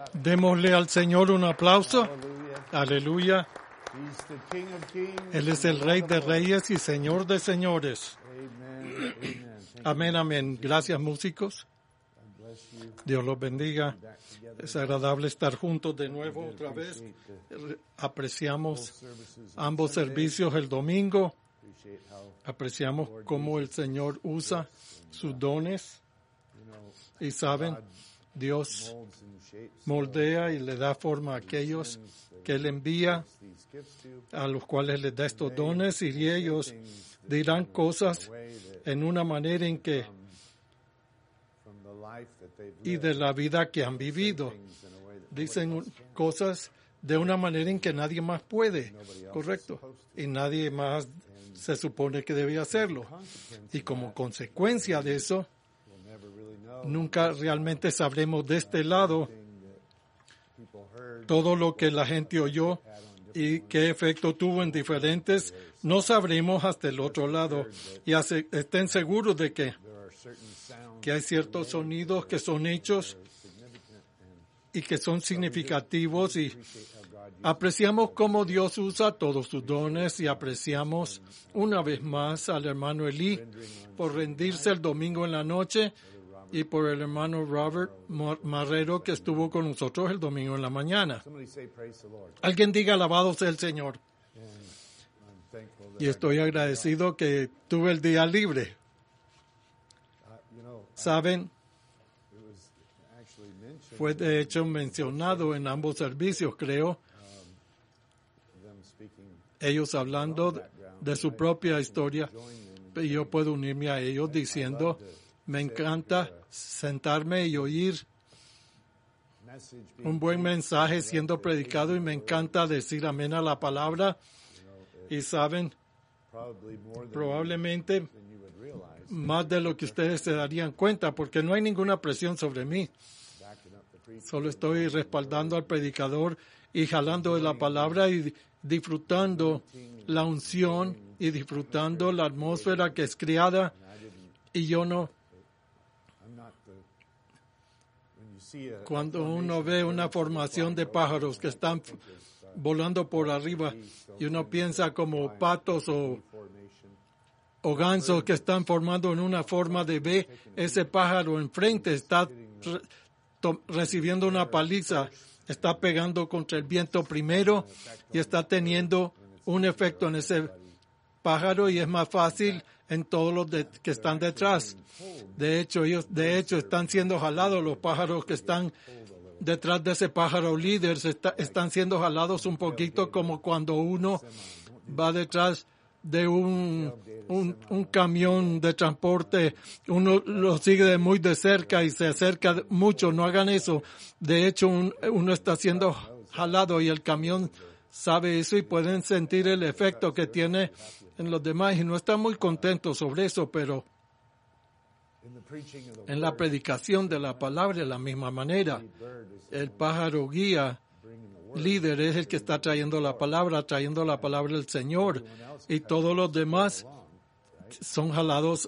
Démosle al Señor un aplauso. Hallelujah. Aleluya. He's the King of Kings. Él es el Rey de Reyes y Señor de Señores. Amen. Amen. Thank Amén, amén. Gracias, músicos. you. God bless you. Dios los bendiga. Back together. Es agradable estar juntos de nuevo otra vez. Apreciamos Services. ambos servicios el domingo. Appreciate how, Apreciamos cómo el Señor usa sus dones. you know, Y saben, Dios molds and shapes moldea y le da forma a aquellos que Él envía, these gifts to. a los cuales les da estos dones, y ellos dirán cosas Way that en una manera en que, from the life that they've y lived. de la vida que han vivido, Things in a way that dicen cosas de una manera en que nadie más puede, correcto, y nadie más se supone que debe hacerlo. Y como consecuencia de eso, we'll never really know. nunca realmente sabremos de este lado People heard todo lo que la gente oyó y qué efecto tuvo en diferentes, no sabremos hasta el otro lado. Y estén seguros de there are certain sounds que hay ciertos sonidos que son hechos significant and y que son significativos, y appreciate how God uses apreciamos cómo Dios usa todos sus dones, y apreciamos una vez más al hermano Eli por rendirse el domingo en la noche, y por el hermano Robert Marrero que estuvo con nosotros el domingo en la mañana. Somebody say praise the Lord. Alguien diga alabado sea el Señor. And I'm thankful that Y estoy agradecido que tuve el día libre. you know, Saben, it was actually mentioned fue de hecho mencionado en ambos servicios, creo, them speaking ellos hablando de su propia historia. Y yo puedo unirme a ellos diciendo, me encanta sentarme y oír message un buen mensaje siendo predicado, y me encanta decir amén a la palabra. Y saben, probably more than probablemente you would realize, más de lo que ustedes se darían cuenta, porque no hay ninguna presión sobre mí. backing up the preacher. Solo estoy respaldando al predicador y jalando de la palabra y disfrutando la unción y disfrutando la atmósfera que es creada. Y yo no, I'm not the when you see a cuando uno ve una formación de pájaros que están volando por arriba y uno piensa como patos formation, o gansos que están formando en una forma de V, ese pájaro enfrente está recibiendo una paliza, está pegando contra el viento primero y está teniendo un efecto en ese pájaro, y es más fácil en todos los que están detrás. De hecho, están siendo jalados, los pájaros que están detrás de ese pájaro líder están siendo jalados un poquito como cuando uno va detrás de un camión de transporte, uno lo sigue muy de cerca y se acerca mucho. No hagan eso. De hecho, uno está siendo jalado y el camión sabe eso y pueden sentir el efecto que tiene en los demás, y no están muy contentos sobre eso, pero in the preaching of the en la predicación de la palabra de la misma manera. bird is El pájaro guía, bringing the word. líder, es el que está trayendo la palabra del Señor, y todos los demás son jalados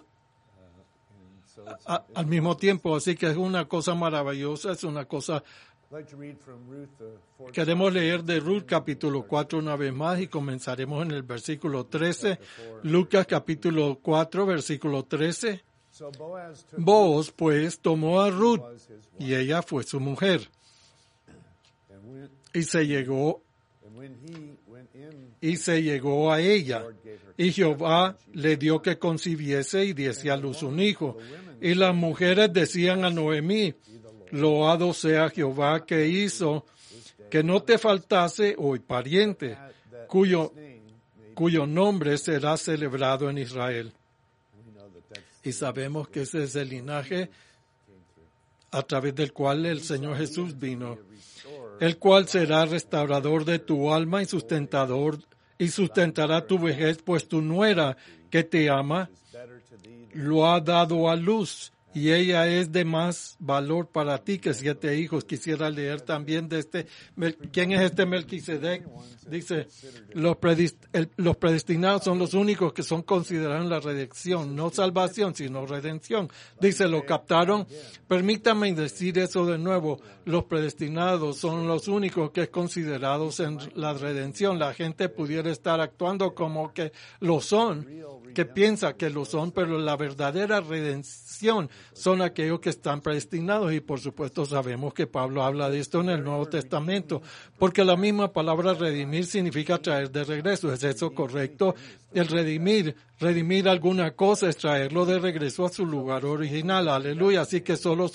So it's, al mismo tiempo. Así que es una cosa maravillosa, es una cosa. I'd like to read from Ruth, the fourth Queremos leer de Ruth capítulo 4 una vez más, y comenzaremos en el versículo 13. Lucas capítulo 4, versículo 13. So Boaz took Booz pues tomó a Ruth, was his wife, y ella fue su mujer, and y se llegó when he went in, a ella. Y Jehová le dio que concibiese y diese a luz un hijo. Y las mujeres decían a Noemí, loado sea Jehová que hizo que no te faltase hoy pariente, cuyo nombre será celebrado en Israel. we know that that's Y sabemos que ese es el linaje a través del cual el Señor Jesús vino, el cual será restaurador de tu alma y sustentará tu vejez, pues tu nuera que te ama better to thee lo ha dado a luz, y ella es de más valor para ti que 7 hijos. Quisiera leer también de ¿quién es este Melquisedec? Dice, los predestinados son los únicos que son considerados en la redención, no salvación, sino redención. Dice, ¿lo captaron? Permítame decir eso de nuevo. Los predestinados son los únicos que es considerados en la redención. La gente pudiera estar actuando como que lo son, que piensa que lo son, pero la verdadera redención son aquellos que están predestinados, y por supuesto sabemos que Pablo habla de esto en el Nuevo Testamento, porque la misma palabra redimir significa traer de regreso. ¿Es eso correcto? El redimir alguna cosa es traerlo de regreso a su lugar original. Aleluya. Así que solo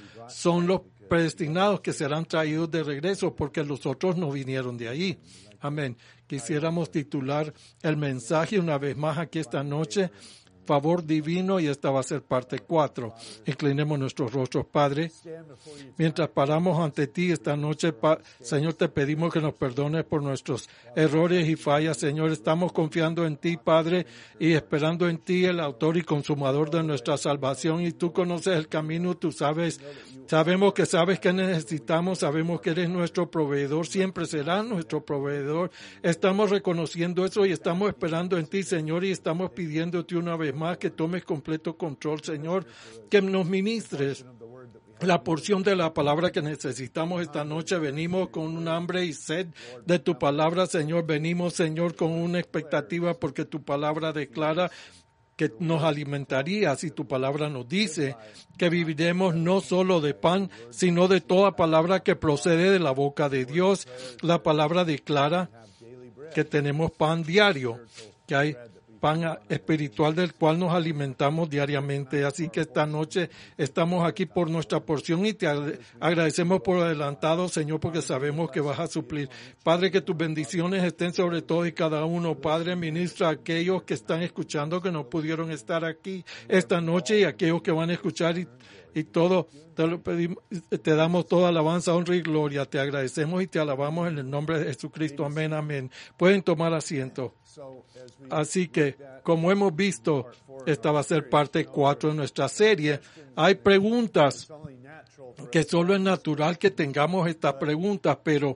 son los predestinados que serán traídos de regreso, porque los otros no vinieron de ahí. Amén. Quisiéramos titular el mensaje una vez más aquí esta noche, Favor Divino, y esta va a ser parte 4. Inclinemos nuestros rostros, Padre. Mientras paramos ante ti esta noche, Señor, te pedimos que nos perdones por nuestros errores y fallas. Señor, estamos confiando en ti, Padre, y esperando en ti, el autor y consumador de nuestra salvación. Y tú conoces el camino, tú sabemos que sabes que necesitamos, sabemos que eres nuestro proveedor, siempre serás nuestro proveedor. Estamos reconociendo eso y estamos esperando en ti, Señor, y estamos pidiéndote una vez más que tomes completo control, Señor, que nos ministres la porción de la palabra que necesitamos esta noche. Venimos con un hambre y sed de tu palabra, Señor. Venimos, Señor, con una expectativa porque tu palabra declara que nos alimentaría, si tu palabra nos dice que viviremos no solo de pan, sino de toda palabra que procede de la boca de Dios. La palabra declara que tenemos pan diario, que hay pan espiritual del cual nos alimentamos diariamente. Así que esta noche estamos aquí por nuestra porción y te agradecemos por adelantado, Señor, porque sabemos que vas a suplir. Padre, que tus bendiciones estén sobre todo y cada uno. Padre, ministra a aquellos que están escuchando que no pudieron estar aquí esta noche y aquellos que van a escuchar y todo, te lo pedimos, te damos toda alabanza, honra y gloria. Te agradecemos y te alabamos en el nombre de Jesucristo. Amén, amén. Pueden tomar asiento. Así que, como hemos visto, esta va a ser parte 4 de nuestra serie. Hay preguntas que solo es natural que tengamos estas preguntas, pero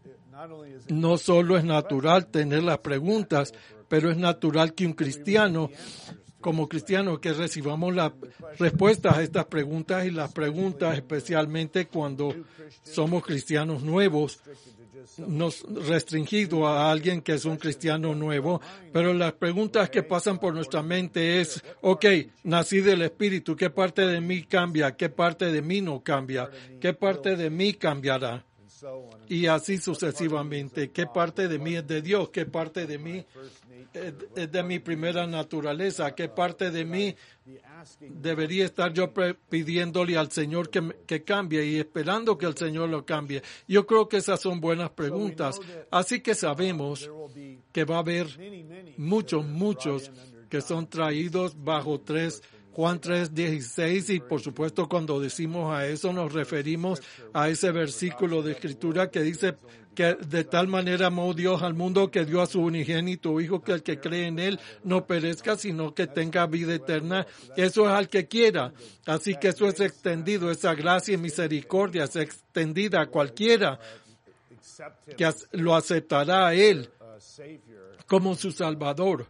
no solo es natural tener las preguntas, pero es natural que un cristiano, como cristiano, que recibamos las respuestas a estas preguntas, y las preguntas especialmente cuando somos cristianos nuevos, nos restringido a alguien que es un cristiano nuevo, pero las preguntas que pasan por nuestra mente es, nací del Espíritu, ¿qué parte de mí cambia? ¿Qué parte de mí no cambia? ¿Qué parte de mí cambiará? Y así sucesivamente. ¿Qué parte de mí es de Dios? ¿Qué parte de mí es de mi primera naturaleza? ¿Qué parte de mí debería estar yo pidiéndole al Señor que cambie y esperando que el Señor lo cambie? Yo creo que esas son buenas preguntas. Así que sabemos que va a haber muchos que son traídos bajo Juan 3:16, y por supuesto cuando decimos a eso nos referimos a ese versículo de Escritura que dice que de tal manera amó Dios al mundo que dio a su unigénito Hijo, que el que cree en Él no perezca, sino que tenga vida eterna. Eso es al que quiera. Así que eso es extendido, esa gracia y misericordia es extendida a cualquiera que lo aceptará a Él como su Salvador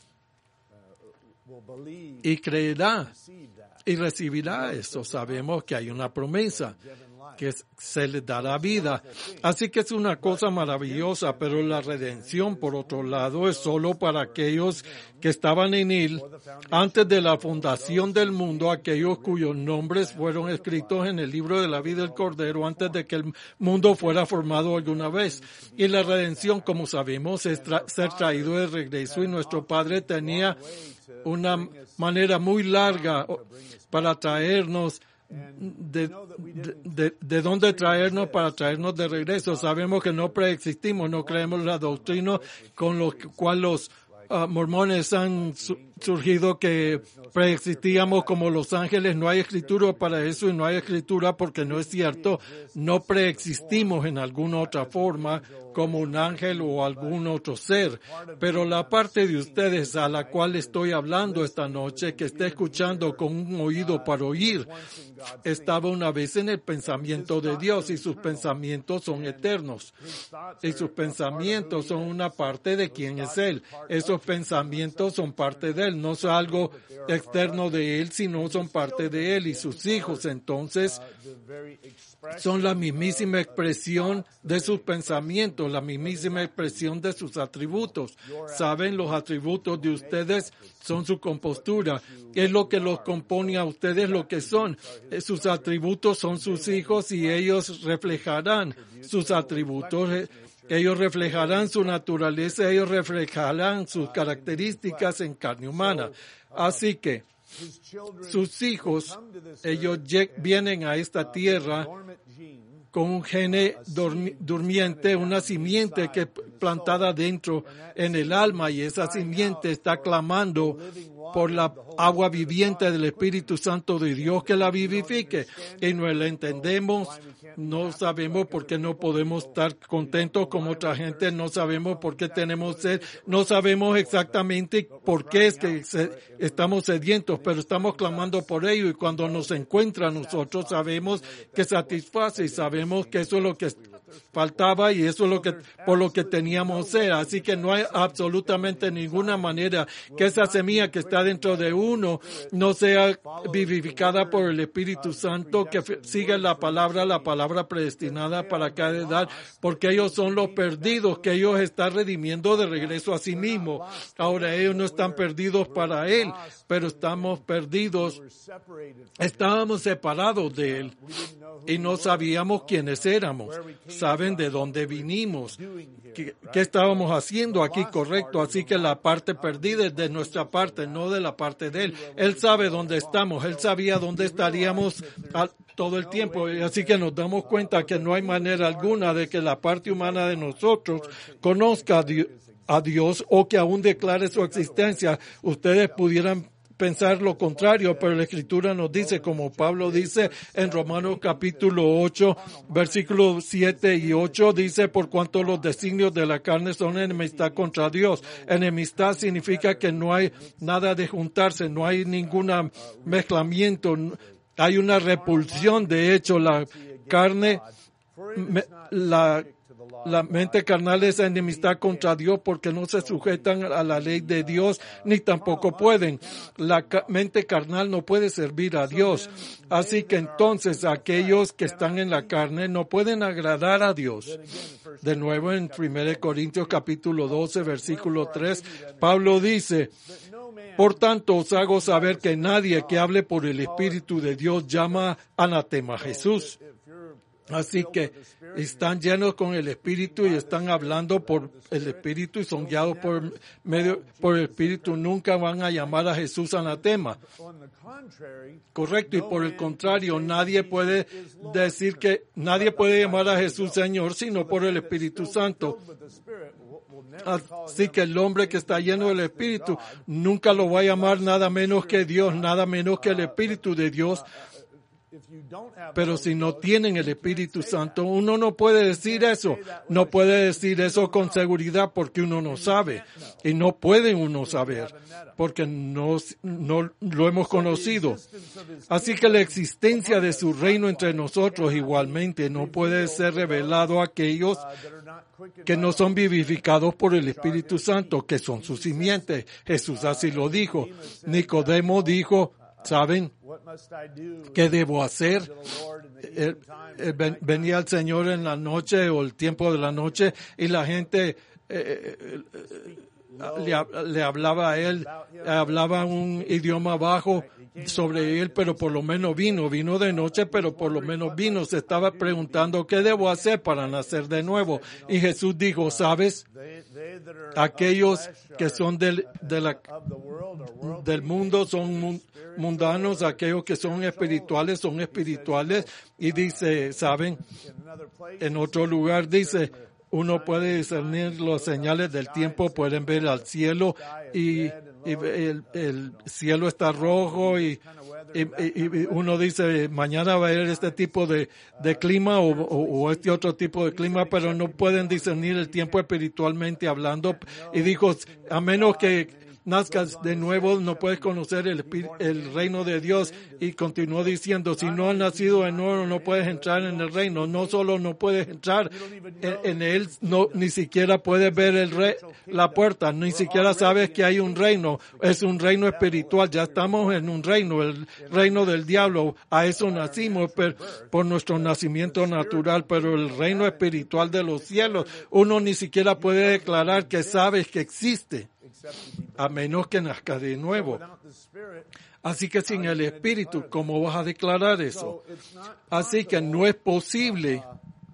y creerá y recibirá eso. Sabemos que hay una promesa, que se les dará vida. Así que es una cosa maravillosa, pero la redención, por otro lado, es solo para aquellos que estaban en Él antes de la fundación del mundo, aquellos cuyos nombres fueron escritos en el libro de la vida del Cordero antes de que el mundo fuera formado alguna vez. Y la redención, como sabemos, es ser traído de regreso, y nuestro Padre tenía una manera muy larga para traernos de dónde traernos para traernos de regreso. Sabemos que no preexistimos, no creemos la doctrina con lo cual los mormones han surgido que preexistíamos como los ángeles. No hay escritura para eso y no hay escritura porque no es cierto. No preexistimos en alguna otra forma como un ángel o algún otro ser. Pero la parte de ustedes a la cual estoy hablando esta noche, que está escuchando con un oído para oír, estaba una vez en el pensamiento de Dios y sus pensamientos son eternos. Y sus pensamientos son una parte de quién es Él. Esos pensamientos son parte de Él, no es algo externo de Él, sino son parte de Él y sus hijos. Entonces, son la mismísima expresión de sus pensamientos, la mismísima expresión de sus atributos. Saben, los atributos de ustedes son su compostura. Es lo que los compone a ustedes lo que son. Sus atributos son sus hijos y ellos reflejarán sus atributos. Ellos reflejarán su naturaleza, ellos reflejarán sus características en carne humana. Así que sus hijos, ellos vienen a esta tierra con un gene durmiente, una simiente que es plantada dentro en el alma, y esa simiente está clamando por la agua viviente del Espíritu Santo de Dios que la vivifique. Y no la entendemos, no sabemos por qué no podemos estar contentos como otra gente, no sabemos por qué tenemos sed, no sabemos exactamente por qué es que estamos sedientos, pero estamos clamando por ello, y cuando nos encuentra nosotros sabemos que satisface y sabemos que eso es lo que faltaba y eso es lo que por lo que teníamos sed. Así que no hay absolutamente ninguna manera que esa semilla que está dentro de uno no sea vivificada por el Espíritu Santo, que siga la palabra predestinada para cada edad, porque ellos son los perdidos que ellos están redimiendo de regreso a sí mismos. Ahora ellos no están perdidos para Él, pero estamos perdidos. Estábamos separados de Él y no sabíamos quiénes éramos. Saben de dónde vinimos, qué estábamos haciendo aquí, correcto. Así que la parte perdida es de nuestra parte, no de la parte de Él. Él sabe dónde estamos, Él sabía dónde estaríamos todo el tiempo. Así que nos damos cuenta que no hay manera alguna de que la parte humana de nosotros conozca a Dios o que aún declare su existencia. Ustedes pudieran pensar lo contrario, pero la Escritura nos dice, como Pablo dice en Romanos capítulo 8, versículos 7 y 8, dice, por cuanto los designios de la carne son enemistad contra Dios. Enemistad significa que no hay nada de juntarse, no hay ningún mezclamiento, hay una repulsión. De hecho, la carne, la mente carnal es enemistad contra Dios porque no se sujetan a la ley de Dios ni tampoco pueden. La mente carnal no puede servir a Dios. Así que entonces aquellos que están en la carne no pueden agradar a Dios. De nuevo en 1 Corintios capítulo 12 versículo 3, Pablo dice, por tanto os hago saber que nadie que hable por el Espíritu de Dios llama anatema a Jesús. Así que están llenos con el Espíritu y están hablando por el Espíritu y son guiados por el Espíritu. Nunca van a llamar a Jesús anatema. Correcto. Y por el contrario, nadie puede llamar a Jesús Señor sino por el Espíritu Santo. Así que el hombre que está lleno del Espíritu nunca lo va a llamar nada menos que Dios, nada menos que el Espíritu de Dios. Pero si no tienen el Espíritu Santo, uno no puede decir eso. No puede decir eso con seguridad porque uno no sabe. Y no puede uno saber porque no lo hemos conocido. Así que la existencia de su reino entre nosotros igualmente no puede ser revelado a aquellos que no son vivificados por el Espíritu Santo, que son sus simientes. Jesús así lo dijo. Nicodemo dijo, ¿saben qué debo hacer? Venía el Señor en la noche o el tiempo de la noche y la gente le hablaba a él, hablaba un idioma bajo sobre él, pero por lo menos vino de noche, pero por lo menos vino. Se estaba preguntando, ¿qué debo hacer para nacer de nuevo? Y Jesús dijo, ¿sabes? Aquellos que son del mundo son mundanos, aquellos que son espirituales. Y dice, ¿saben? En otro lugar dice, uno puede discernir las señales del tiempo, pueden ver al cielo y y el cielo está rojo y uno dice mañana va a haber este tipo de clima o este otro tipo de clima, pero no pueden discernir el tiempo espiritualmente hablando. Y dijo, a menos que nazcas de nuevo, no puedes conocer el reino de Dios. Y continuó diciendo, si no has nacido de nuevo, no puedes entrar en el reino. No solo no puedes entrar en él, no, ni siquiera puedes ver la puerta, ni siquiera sabes que hay un reino. Es un reino espiritual, ya estamos en un reino, el reino del diablo. A eso nacimos por nuestro nacimiento natural, pero el reino espiritual de los cielos, uno ni siquiera puede declarar que sabes que existe, a menos que nazca de nuevo. Así que sin el Espíritu, ¿cómo vas a declarar eso? Así que no es posible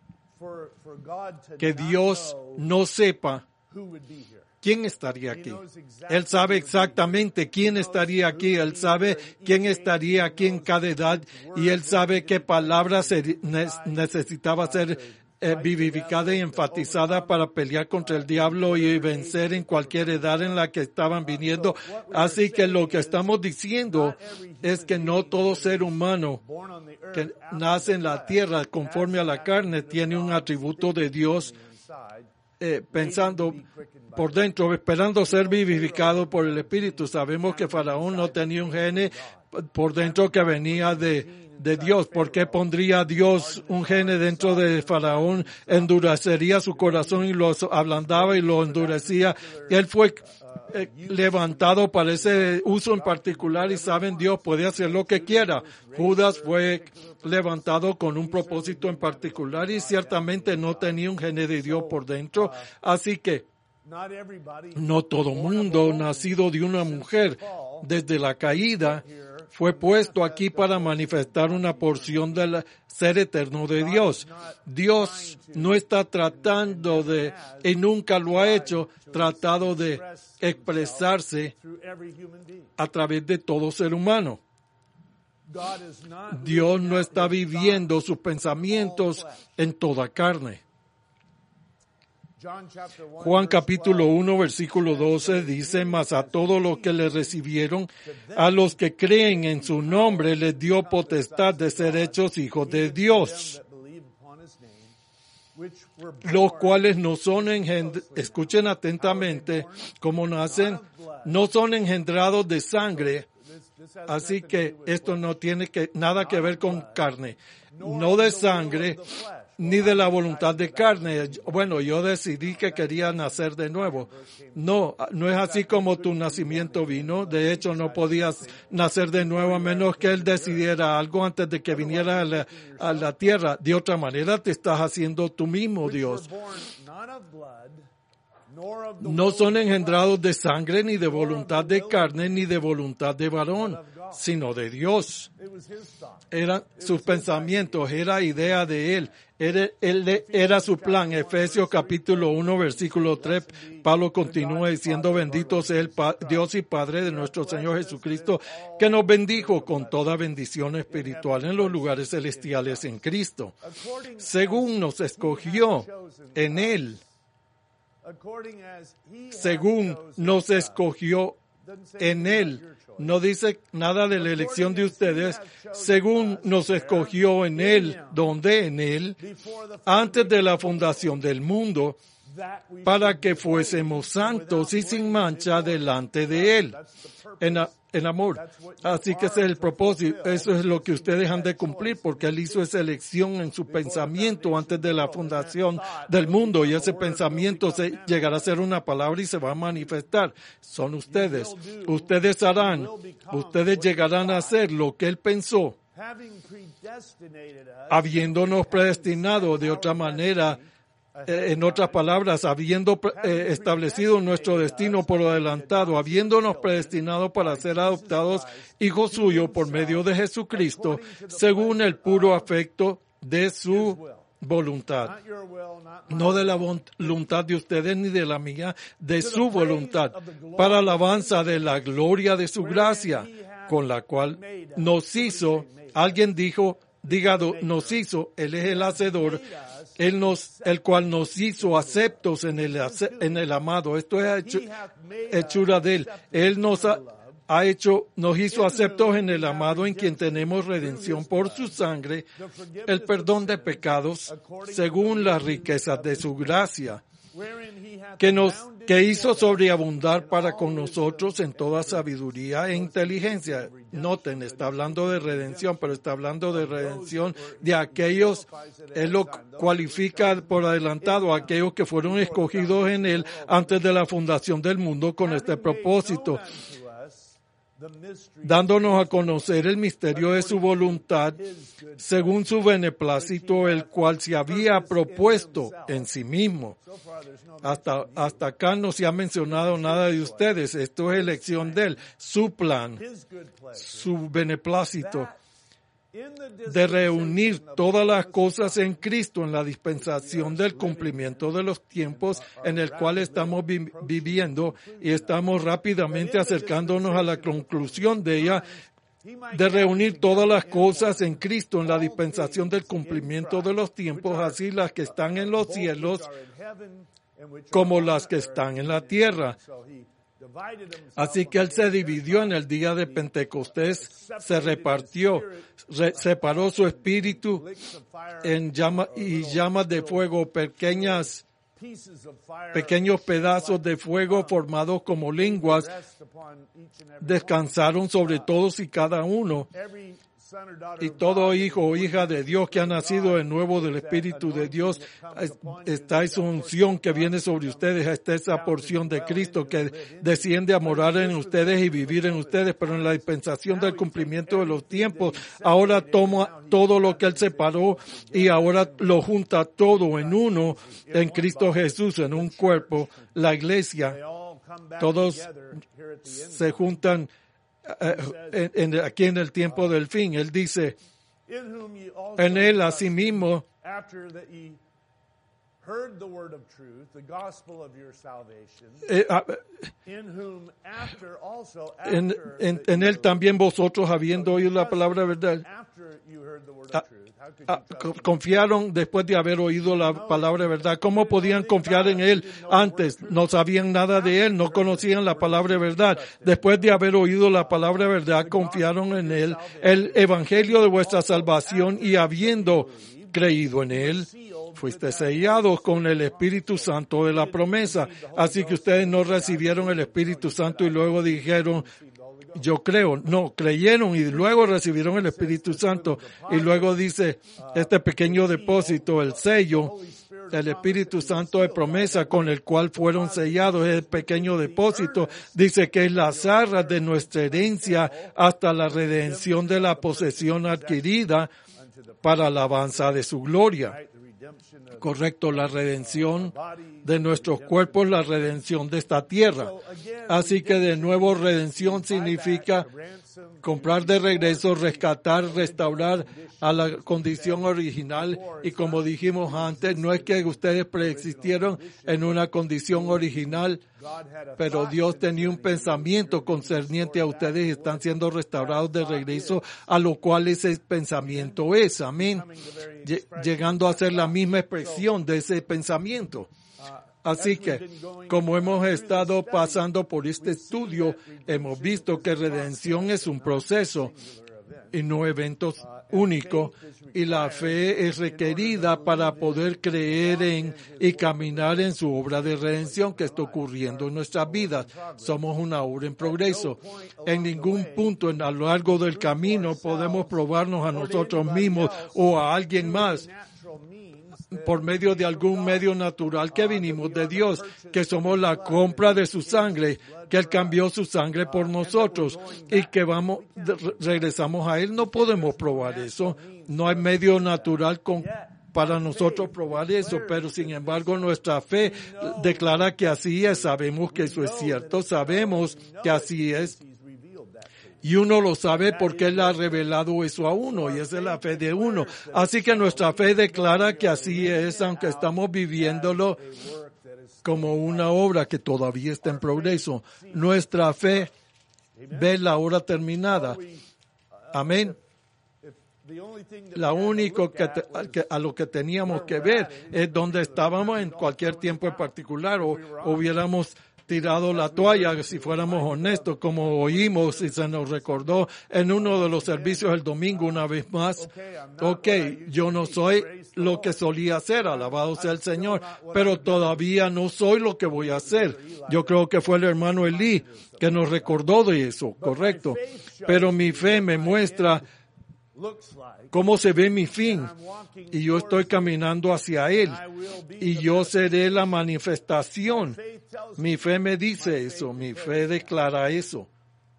que Dios no sepa quién estaría aquí. Él sabe exactamente quién estaría aquí. Él sabe quién estaría aquí en cada edad. Y Él sabe qué palabras necesitaba ser vivificada y enfatizada para pelear contra el diablo y vencer en cualquier edad en la que estaban viniendo. Así que lo que estamos diciendo es que no todo ser humano que nace en la tierra conforme a la carne tiene un atributo de Dios pensando por dentro, esperando ser vivificado por el Espíritu. Sabemos que Faraón no tenía un gene por dentro que venía de Dios. ¿Por qué pondría Dios un gene dentro de Faraón? Endurecería su corazón y lo ablandaba y lo endurecía. Él fue levantado para ese uso en particular y saben, Dios puede hacer lo que quiera. Judas fue levantado con un propósito en particular y ciertamente no tenía un gene de Dios por dentro. Así que no todo mundo nacido de una mujer desde la caída fue puesto aquí para manifestar una porción del ser eterno de Dios. Dios no está tratando de, y nunca lo ha hecho, tratado de expresarse a través de todo ser humano. Dios no está viviendo sus pensamientos en toda carne. Juan capítulo 1 versículo 12 dice, mas a todos los que le recibieron, a los que creen en su nombre, les dio potestad de ser hechos hijos de Dios, los cuales no son escuchen atentamente, como nacen, no son engendrados de sangre. Así que esto no tiene nada que ver con carne, no de sangre, ni de la voluntad de carne. Bueno, yo decidí que quería nacer de nuevo. No es así como tu nacimiento vino. De hecho, no podías nacer de nuevo a menos que Él decidiera algo antes de que viniera a la tierra. De otra manera, te estás haciendo tú mismo, Dios. No son engendrados de sangre, ni de voluntad de carne, ni de voluntad de varón, sino de Dios. Eran sus pensamientos, era idea de Él. Era su plan. Efesios capítulo 1 versículo 3, Pablo continúa diciendo, bendito sea el Dios y Padre de nuestro Señor Jesucristo, que nos bendijo con toda bendición espiritual en los lugares celestiales en Cristo, según nos escogió en Él. Según nos escogió en Él. No dice nada de la elección de ustedes. Según nos escogió en Él, ¿dónde? En Él, antes de la fundación del mundo, para que fuésemos santos y sin mancha delante de Él, en amor. Así que ese es el propósito. Eso es lo que ustedes han de cumplir, porque Él hizo esa elección en su pensamiento antes de la fundación del mundo, y ese pensamiento llegará a ser una palabra y se va a manifestar. Son ustedes. Ustedes harán, ustedes llegarán a hacer lo que Él pensó, habiéndonos predestinado. De otra manera, en otras palabras, habiendo establecido nuestro destino por adelantado, habiéndonos predestinado para ser adoptados hijos suyos por medio de Jesucristo, según el puro afecto de su voluntad. No de la voluntad de ustedes ni de la mía, de su voluntad, para alabanza de la gloria de su gracia, con la cual nos hizo, alguien diga, nos hizo, Él es el hacedor, el cual nos hizo aceptos en el amado. Esto es hechura de Él. Él nos hizo aceptos en el amado, en quien tenemos redención por su sangre, el perdón de pecados, según las riquezas de su gracia, que hizo sobreabundar para con nosotros en toda sabiduría e inteligencia. Noten, está hablando de redención, pero está hablando de redención de aquellos, Él lo cualifica por adelantado, aquellos que fueron escogidos en Él antes de la fundación del mundo con este propósito, dándonos a conocer el misterio de su voluntad, según su beneplácito, el cual se había propuesto en sí mismo. Hasta acá no se ha mencionado nada de ustedes. Esto es elección de Él, su plan, su beneplácito, de reunir todas las cosas en Cristo en la dispensación del cumplimiento de los tiempos en el cual estamos viviendo, y estamos rápidamente acercándonos a la conclusión de ella, de reunir todas las cosas en Cristo en la dispensación del cumplimiento de los tiempos, así las que están en los cielos como las que están en la tierra. Así que Él se dividió en el día de Pentecostés, se repartió, separó su espíritu en llamas de fuego, pequeños pedazos de fuego formados como lenguas, descansaron sobre todos y cada uno. Y todo hijo o hija de Dios que ha nacido de nuevo del Espíritu de Dios, está esa unción que viene sobre ustedes, está esa porción de Cristo que desciende a morar en ustedes y vivir en ustedes, pero en la dispensación del cumplimiento de los tiempos, ahora toma todo lo que Él separó y ahora lo junta todo en uno, en Cristo Jesús, en un cuerpo, la iglesia. Todos se juntan aquí en el tiempo del fin. Él dice, en Él asimismo, en Él también vosotros, habiendo oído la palabra de verdad, confiaron después de haber oído la palabra de verdad. ¿Cómo podían confiar en Él antes? No sabían nada de Él, no conocían la palabra de verdad. Después de haber oído la palabra de verdad, confiaron en Él, el evangelio de vuestra salvación, y habiendo creído en Él, fuiste sellados con el Espíritu Santo de la promesa. Así que ustedes no recibieron el Espíritu Santo y luego dijeron, yo creo. No, creyeron y luego recibieron el Espíritu Santo. Y luego dice, este pequeño depósito, el sello, el Espíritu Santo de promesa con el cual fueron sellados, el pequeño depósito, dice que es las arras de nuestra herencia hasta la redención de la posesión adquirida para alabanza de su gloria. Correcto, la redención de nuestros cuerpos, la redención de esta tierra. Así que de nuevo, redención significa comprar de regreso, rescatar, restaurar a la condición original. Y como dijimos antes, no es que ustedes preexistieron en una condición original, pero Dios tenía un pensamiento concerniente a ustedes y están siendo restaurados de regreso a lo cual ese pensamiento es. Amén. Llegando a ser la misma expresión de ese pensamiento. Así que, como hemos estado pasando por este estudio, hemos visto que redención es un proceso y no eventos únicos, y la fe es requerida para poder creer en y caminar en su obra de redención que está ocurriendo en nuestras vidas. Somos una obra en progreso. En ningún punto a lo largo del camino podemos probarnos a nosotros mismos o a alguien más por medio de algún medio natural que vinimos de Dios, que somos la compra de su sangre, que Él cambió su sangre por nosotros y que regresamos a Él. No podemos probar eso. No hay medio natural para nosotros probar eso, pero sin embargo nuestra fe declara que así es. Sabemos que eso es cierto, sabemos que así es. Y uno lo sabe porque Él ha revelado eso a uno, y esa es la fe de uno. Así que nuestra fe declara que así es, aunque estamos viviéndolo como una obra que todavía está en progreso. Nuestra fe ve la hora terminada. Amén. La único a lo que teníamos que ver es dónde estábamos en cualquier tiempo en particular, o hubiéramos tirado la toalla, si fuéramos honestos, como oímos y se nos recordó en uno de los servicios el domingo una vez más. Yo no soy lo que solía hacer, alabado sea el Señor, pero todavía no soy lo que voy a hacer. Yo creo que fue el hermano Elí que nos recordó de eso, correcto. Pero mi fe me muestra cómo se ve mi fin, y yo estoy caminando hacia Él, y yo seré la manifestación. Mi fe me dice eso, mi fe declara eso.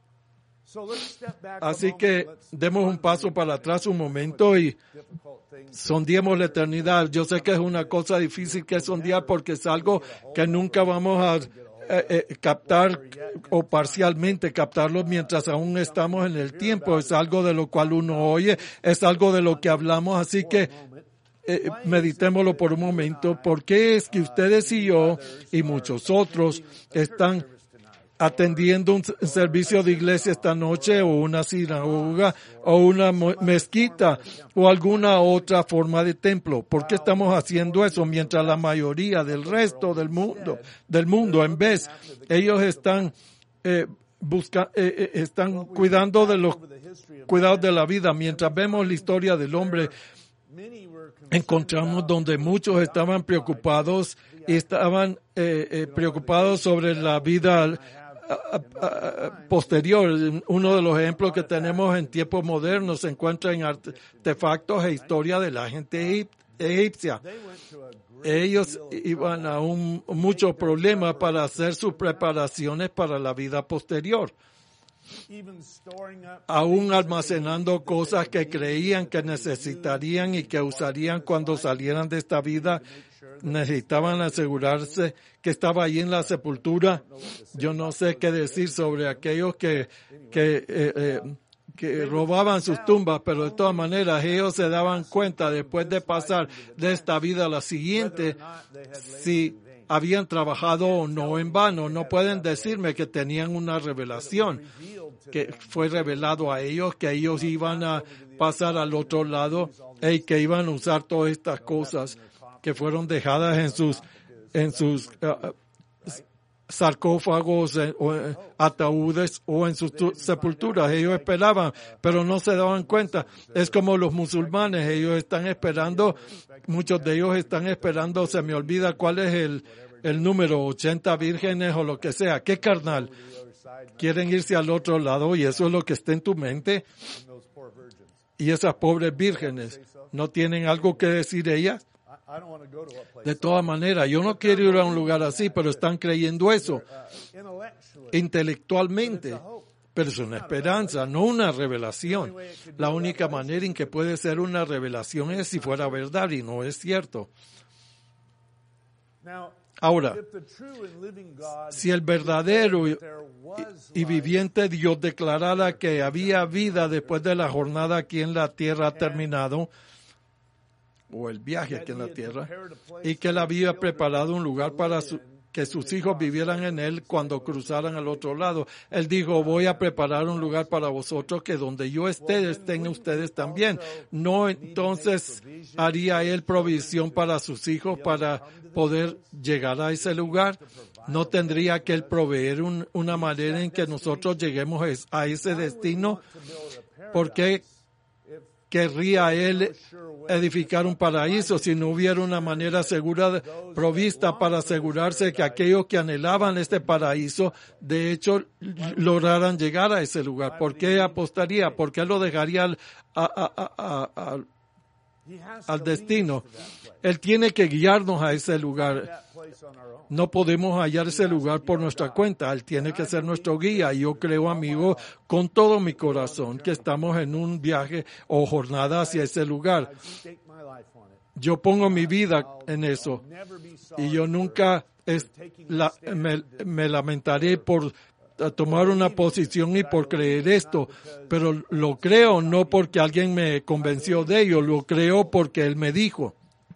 Así que demos un paso para atrás un momento y sondeemos la eternidad. Yo sé que es una cosa difícil que sondear porque es algo que nunca vamos a captar o parcialmente captarlo mientras aún estamos en el tiempo. Es algo de lo cual uno oye, es algo de lo que hablamos, así que meditémoslo por un momento. ¿Por qué es que ustedes y yo y muchos otros están atendiendo un servicio de iglesia esta noche, o una sinagoga, o una mezquita, o alguna otra forma de templo? ¿Por qué estamos haciendo eso mientras la mayoría del resto del mundo, en vez, ellos están están cuidando de los cuidados de la vida? Mientras vemos la historia del hombre, encontramos donde muchos estaban preocupados y estaban preocupados sobre la vida posterior. Uno de los ejemplos que tenemos en tiempos modernos se encuentra en artefactos e historia de la gente egipcia. Ellos iban a muchos problemas para hacer sus preparaciones para la vida posterior, aún almacenando cosas que creían que necesitarían y que usarían cuando salieran de esta vida. Necesitaban asegurarse que estaba allí en la sepultura. Yo no sé qué decir sobre aquellos que robaban sus tumbas, pero de todas maneras ellos se daban cuenta después de pasar de esta vida a la siguiente si habían trabajado o no en vano. No pueden decirme que tenían una revelación, que fue revelado a ellos, que ellos iban a pasar al otro lado y que iban a usar todas estas cosas que fueron dejadas en sus sarcófagos, ataúdes o en sus sepulturas. Ellos esperaban, pero no se daban cuenta. Es como los musulmanes, ellos están esperando, muchos de ellos están esperando, se me olvida cuál es el número, 80 vírgenes o lo que sea. ¿Qué carnal? Quieren irse al otro lado, y eso es lo que está en tu mente. Y esas pobres vírgenes, ¿no tienen algo que decir ellas? De todas maneras, yo no quiero ir a un lugar así, pero están creyendo eso intelectualmente. Pero es una esperanza, no una revelación. La única manera en que puede ser una revelación es si fuera verdad, y no es cierto. Ahora, si el verdadero y viviente Dios declarara que había vida después de la jornada aquí en la tierra terminado, o el viaje aquí en la tierra, y que él había preparado un lugar para que sus hijos vivieran en él cuando cruzaran al otro lado. Él dijo, voy a preparar un lugar para vosotros, que donde yo esté, estén ustedes también. No, entonces haría él provisión para sus hijos para poder llegar a ese lugar. No tendría que él proveer una manera en que nosotros lleguemos a ese destino. ¿Por qué querría él edificar un paraíso si no hubiera una manera segura provista para asegurarse que aquellos que anhelaban este paraíso de hecho lograran llegar a ese lugar? ¿Por qué apostaría? ¿Por qué lo dejaría al destino? Él tiene que guiarnos a ese lugar. No podemos hallar ese lugar por nuestra cuenta. Él tiene que ser nuestro guía. Y yo creo, amigo, con todo mi corazón, que estamos en un viaje o jornada hacia ese lugar. Yo pongo mi vida en eso. Y yo nunca me lamentaré por tomar una posición y por creer esto. Pero lo creo no porque alguien me convenció de ello. Lo creo porque Él me dijo.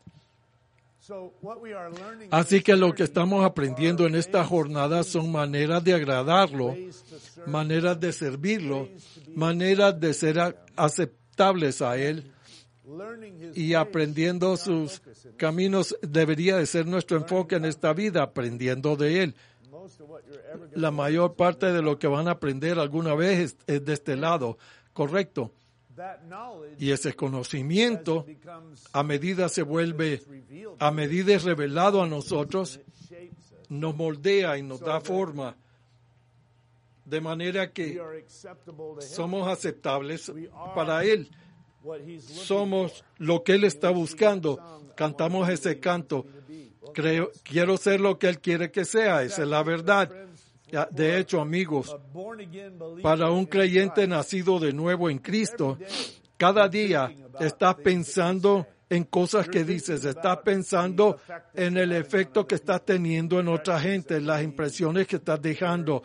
Así que lo que estamos aprendiendo en esta jornada son maneras de agradarlo, maneras de servirlo, maneras de ser aceptables a Él y aprendiendo sus caminos debería de ser nuestro enfoque en esta vida, aprendiendo de Él. La mayor parte de lo que van a aprender alguna vez es de este lado, correcto. Y ese conocimiento, a medida es revelado a nosotros, nos moldea y nos da forma, de manera que somos aceptables para Él. Somos lo que Él está buscando. Cantamos ese canto. Quiero ser lo que Él quiere que sea. Esa es la verdad. De hecho, amigos, para un creyente nacido de nuevo en Cristo, cada día estás pensando en cosas que dices, estás pensando en el efecto que estás teniendo en otra gente, en las impresiones que estás dejando.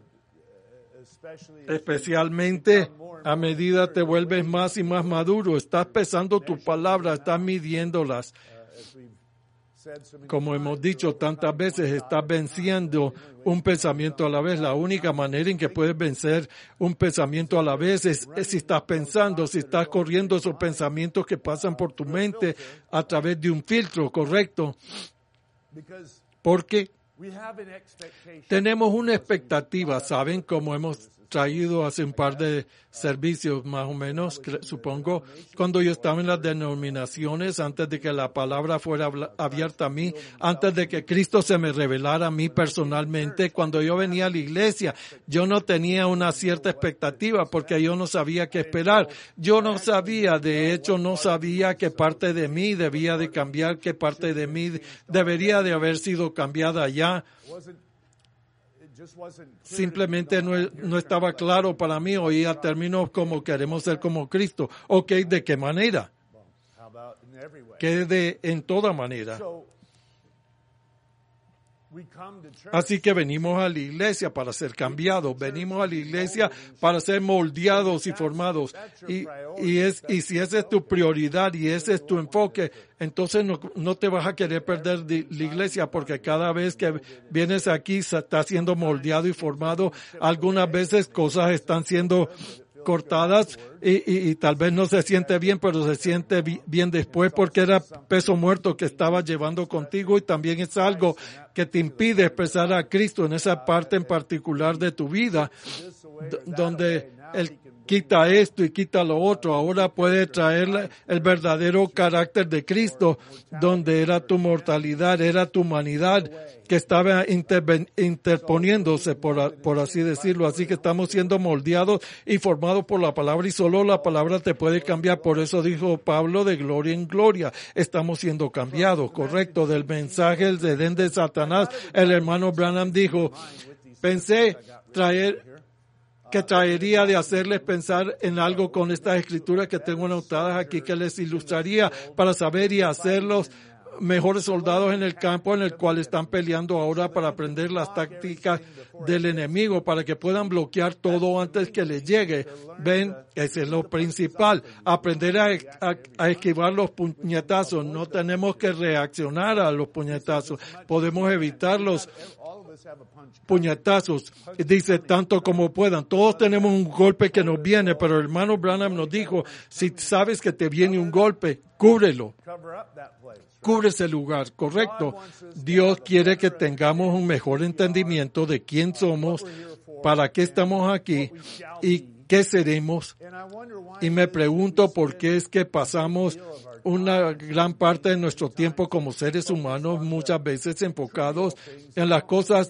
Especialmente a medida te vuelves más y más maduro, estás pesando tus palabras, estás midiéndolas. Como hemos dicho tantas veces, estás venciendo un pensamiento a la vez. La única manera en que puedes vencer un pensamiento a la vez es si estás pensando, si estás corriendo esos pensamientos que pasan por tu mente a través de un filtro, ¿correcto? Porque tenemos una expectativa, ¿saben? Como hemos traído hace un par de servicios más o menos, supongo, cuando yo estaba en las denominaciones, antes de que la palabra fuera abierta a mí, antes de que Cristo se me revelara a mí personalmente, cuando yo venía a la iglesia, yo no tenía una cierta expectativa porque yo no sabía qué esperar. Yo no sabía, de hecho, no sabía qué parte de mí debía de cambiar, qué parte de mí debería de haber sido cambiada ya. Simplemente no estaba claro para mí, oía términos como queremos ser como Cristo. Ok, ¿de qué manera? Que en toda manera. Así que venimos a la iglesia para ser cambiados, venimos a la iglesia para ser moldeados y formados. Y si esa es tu prioridad y ese es tu enfoque, entonces no te vas a querer perder la iglesia, porque cada vez que vienes aquí se está siendo moldeado y formado. Algunas veces cosas están siendo cortadas y tal vez no se siente bien, pero se siente bien después porque era peso muerto que estabas llevando contigo, y también es algo que te impide expresar a Cristo en esa parte en particular de tu vida, donde Él quita esto y quita lo otro. Ahora puede traer el verdadero carácter de Cristo, donde era tu mortalidad, era tu humanidad que estaba interponiéndose, por así decirlo. Así que estamos siendo moldeados y formados por la palabra, y solo la palabra te puede cambiar. Por eso dijo Pablo, de gloria en gloria estamos siendo cambiados, correcto. Del mensaje del Edén de Satanás, el hermano Branham dijo, pensé que traería de hacerles pensar en algo con estas escrituras que tengo anotadas aquí, que les ilustraría para saber y hacerlos mejores soldados en el campo en el cual están peleando ahora, para aprender las tácticas del enemigo, para que puedan bloquear todo antes que les llegue. Ven, ese es lo principal, aprender a esquivar los puñetazos. No tenemos que reaccionar a los puñetazos, podemos evitar los puñetazos. Dice, tanto como puedan. Todos tenemos un golpe que nos viene, pero el hermano Branham nos dijo, si sabes que te viene un golpe, cúbrelo. Cubre ese lugar, correcto. Dios quiere que tengamos un mejor entendimiento de quién somos, para qué estamos aquí y qué seremos. Y me pregunto por qué es que pasamos una gran parte de nuestro tiempo como seres humanos muchas veces enfocados en las cosas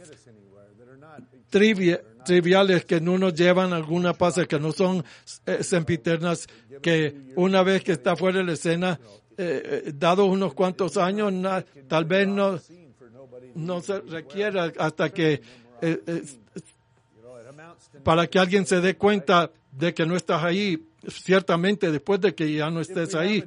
triviales que no nos llevan a alguna paz, que no son sempiternas, que una vez que está fuera de la escena, dados unos cuantos años, tal vez no se requiera hasta que para que alguien se dé cuenta de que no estás ahí, ciertamente después de que ya no estés ahí.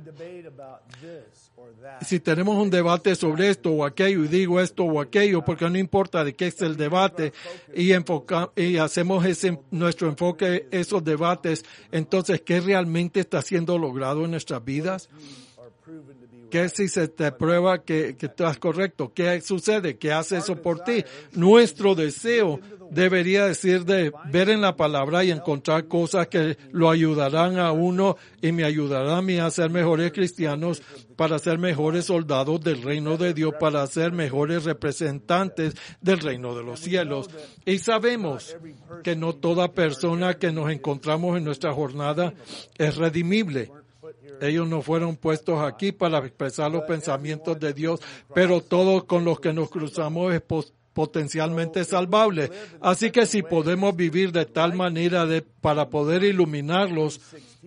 Si tenemos un debate sobre esto o aquello, y digo esto o aquello, porque no importa de qué es el debate, y hacemos nuestro enfoque, esos debates, entonces, ¿qué realmente está siendo logrado en nuestras vidas? ¿Qué si se te prueba que estás correcto? ¿Qué sucede? ¿Qué hace eso por ti? Nuestro deseo debería decir de ver en la palabra y encontrar cosas que lo ayudarán a uno y me ayudarán a mí a ser mejores cristianos, para ser mejores soldados del reino de Dios, para ser mejores representantes del reino de los cielos. Y sabemos que no toda persona que nos encontramos en nuestra jornada es redimible. Ellos no fueron puestos aquí para expresar los pensamientos de Dios, pero todos con los que nos cruzamos es potencialmente salvable. Así que si podemos vivir de tal manera para poder iluminarlos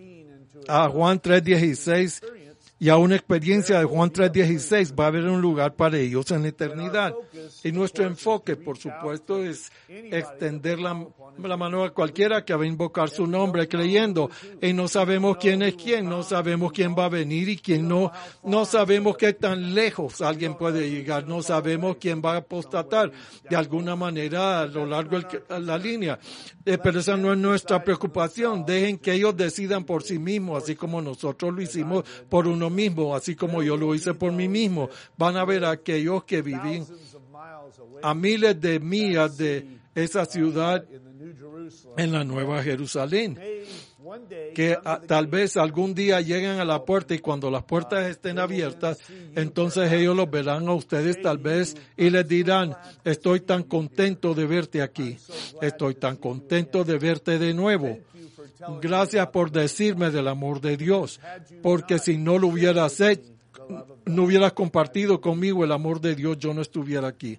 a Juan 3:16 y a una experiencia de Juan 3:16, va a haber un lugar para ellos en la eternidad. Y nuestro enfoque, por supuesto, es extender la mano a cualquiera que va a invocar su nombre creyendo. Y no sabemos quién es quién, no sabemos quién va a venir y quién no. No sabemos qué tan lejos alguien puede llegar, no sabemos quién va a apostatar de alguna manera a lo largo de la línea. Pero esa no es nuestra preocupación. Dejen que ellos decidan por sí mismos, así como nosotros lo hicimos por uno mismo, así como yo lo hice por mí mismo. Van a ver a aquellos que viven a miles de millas de esa ciudad en la Nueva Jerusalén, que tal vez algún día lleguen a la puerta y cuando las puertas estén abiertas, entonces ellos los verán a ustedes tal vez y les dirán: estoy tan contento de verte aquí, estoy tan contento de verte de nuevo. Gracias por decirme del amor de Dios, porque si no lo hubieras hecho, no hubieras compartido conmigo el amor de Dios, yo no estuviera aquí.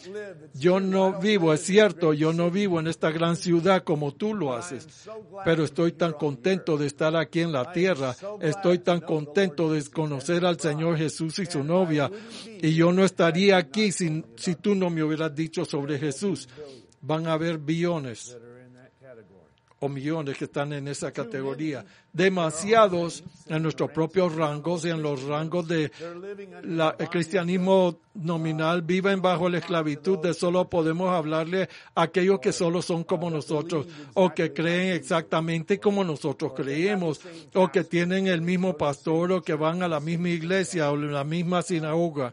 Yo no vivo, es cierto, yo no vivo en esta gran ciudad como tú lo haces, pero estoy tan contento de estar aquí en la tierra, estoy tan contento de conocer al Señor Jesús y su novia, y yo no estaría aquí si tú no me hubieras dicho sobre Jesús. Van a haber billones o millones que están en esa categoría. Demasiados en nuestros propios rangos y en los rangos de el cristianismo nominal viven bajo la esclavitud de solo podemos hablarle a aquellos que solo son como nosotros o que creen exactamente como nosotros creemos o que tienen el mismo pastor o que van a la misma iglesia o la misma sinagoga.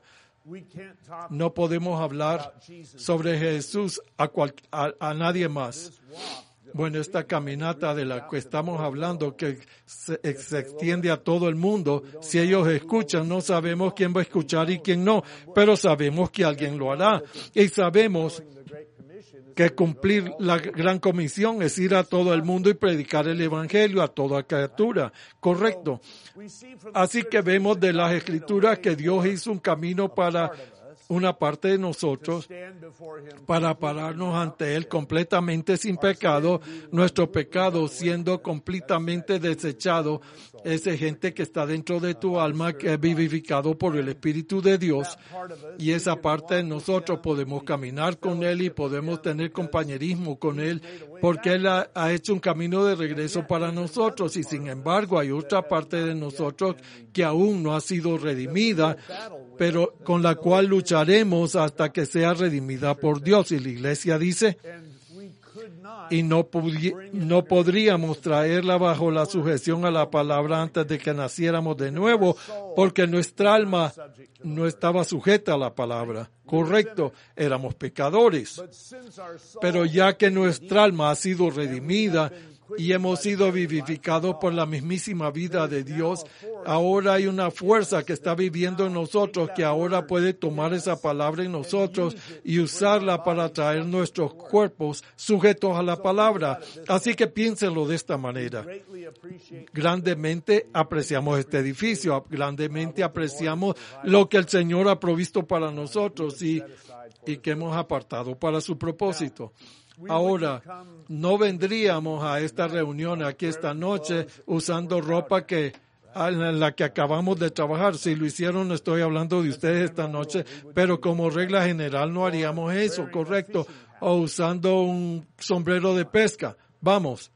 No podemos hablar sobre Jesús a nadie más. Bueno, esta caminata de la que estamos hablando, que se extiende a todo el mundo, si ellos escuchan, no sabemos quién va a escuchar y quién no, pero sabemos que alguien lo hará. Y sabemos que cumplir la gran comisión es ir a todo el mundo y predicar el evangelio a toda criatura. Correcto. Así que vemos de las Escrituras que Dios hizo un camino para una parte de nosotros para pararnos ante Él completamente sin pecado, nuestro pecado siendo completamente desechado, esa gente que está dentro de tu alma, que es vivificado por el Espíritu de Dios, y esa parte de nosotros podemos caminar con Él y podemos tener compañerismo con Él, porque Él ha hecho un camino de regreso para nosotros, y sin embargo hay otra parte de nosotros que aún no ha sido redimida, pero con la cual lucharemos hasta que sea redimida por Dios. Y la Iglesia dice, y no podríamos traerla bajo la sujeción a la palabra antes de que naciéramos de nuevo, porque nuestra alma no estaba sujeta a la palabra. Correcto, éramos pecadores. Pero ya que nuestra alma ha sido redimida y hemos sido vivificados por la mismísima vida de Dios, ahora hay una fuerza que está viviendo en nosotros que ahora puede tomar esa palabra en nosotros y usarla para traer nuestros cuerpos sujetos a la palabra. Así que piénsenlo de esta manera. Grandemente apreciamos este edificio, grandemente apreciamos lo que el Señor ha provisto para nosotros y que hemos apartado para su propósito. Ahora, no vendríamos a esta reunión aquí esta noche usando ropa en la que acabamos de trabajar. Si lo hicieron, no estoy hablando de ustedes esta noche, pero como regla general no haríamos eso, correcto. O usando un sombrero de pesca. Vamos.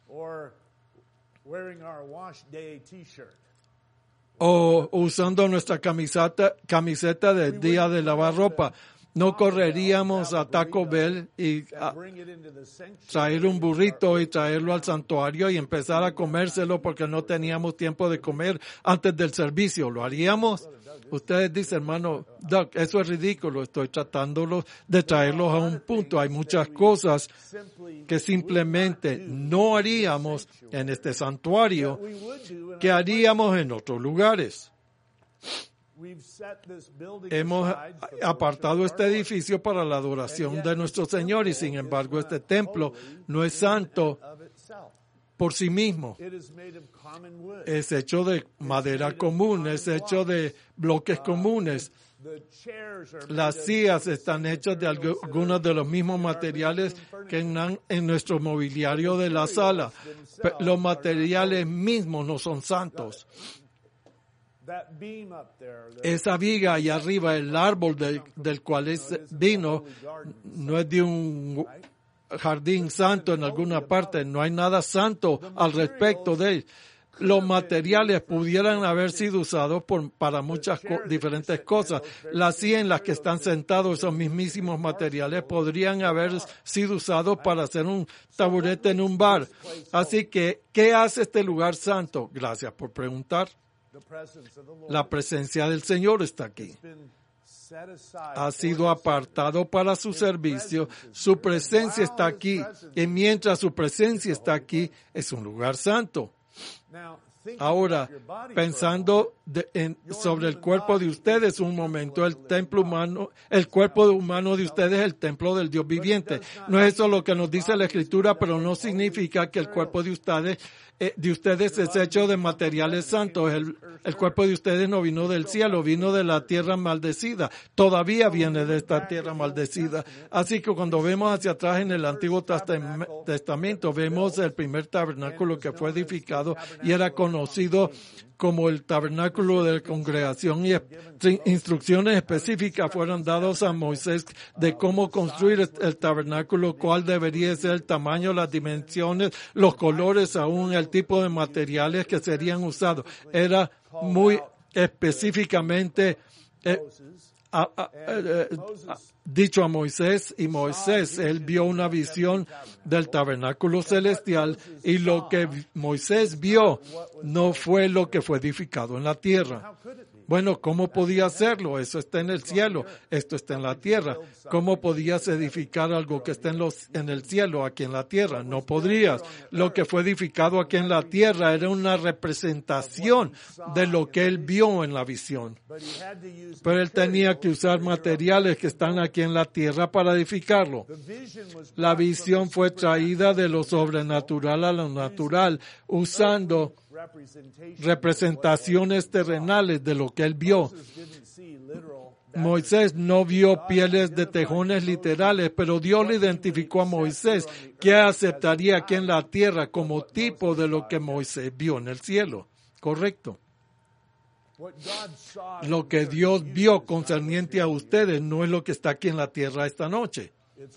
O usando nuestra camiseta del día de lavar ropa. No correríamos a Taco Bell y traer un burrito y traerlo al santuario y empezar a comérselo porque no teníamos tiempo de comer antes del servicio. ¿Lo haríamos? Ustedes dicen, hermano Doug, eso es ridículo. Estoy tratando de traerlos a un punto. Hay muchas cosas que simplemente no haríamos en este santuario que haríamos en otros lugares. Hemos apartado este edificio para la adoración de nuestro Señor y sin embargo este templo no es santo por sí mismo. Es hecho de madera común, es hecho de bloques comunes. Las sillas están hechas de algunos de los mismos materiales que en nuestro mobiliario de la sala. Los materiales mismos no son santos. Esa viga allá arriba, el árbol del cual vino, no es de un jardín santo en alguna parte, no hay nada santo al respecto de él. Los materiales pudieran haber sido usados para muchas diferentes cosas. Las sillas en las que están sentados esos mismísimos materiales podrían haber sido usados para hacer un taburete en un bar. Así que, ¿qué hace este lugar santo? Gracias por preguntar. La presencia del Señor está aquí. Ha sido apartado para su servicio. Su presencia está aquí. Y mientras su presencia está aquí, es un lugar santo. Ahora, pensando sobre el cuerpo de ustedes un momento, el cuerpo humano de ustedes es el templo del Dios viviente. No es eso lo que nos dice la Escritura, pero no significa que el cuerpo de ustedes es hecho de materiales santos. El cuerpo de ustedes no vino del cielo, vino de la tierra maldecida. Todavía viene de esta tierra maldecida. Así que cuando vemos hacia atrás en el Antiguo Testamento, vemos el primer tabernáculo que fue edificado y era conocido como el tabernáculo de la congregación, y instrucciones específicas fueron dadas a Moisés de cómo construir el tabernáculo, cuál debería ser el tamaño, las dimensiones, los colores, aún el tipo de materiales que serían usados. Era muy específicamente dicho a Moisés, y Moisés, él vio una visión del tabernáculo celestial, y lo que Moisés vio no fue lo que fue edificado en la tierra. Bueno, ¿cómo podía hacerlo? Eso está en el cielo, esto está en la tierra. ¿Cómo podías edificar algo que está en el cielo, aquí en la tierra? No podrías. Lo que fue edificado aquí en la tierra era una representación de lo que él vio en la visión. Pero él tenía que usar materiales que están aquí en la tierra para edificarlo. La visión fue traída de lo sobrenatural a lo natural, usando representaciones terrenales de lo que él vio. Moisés no vio pieles de tejones literales, pero Dios le identificó a Moisés que aceptaría aquí en la tierra como tipo de lo que Moisés vio en el cielo. Correcto. Lo que Dios vio concerniente a ustedes no es lo que está aquí en la tierra esta noche.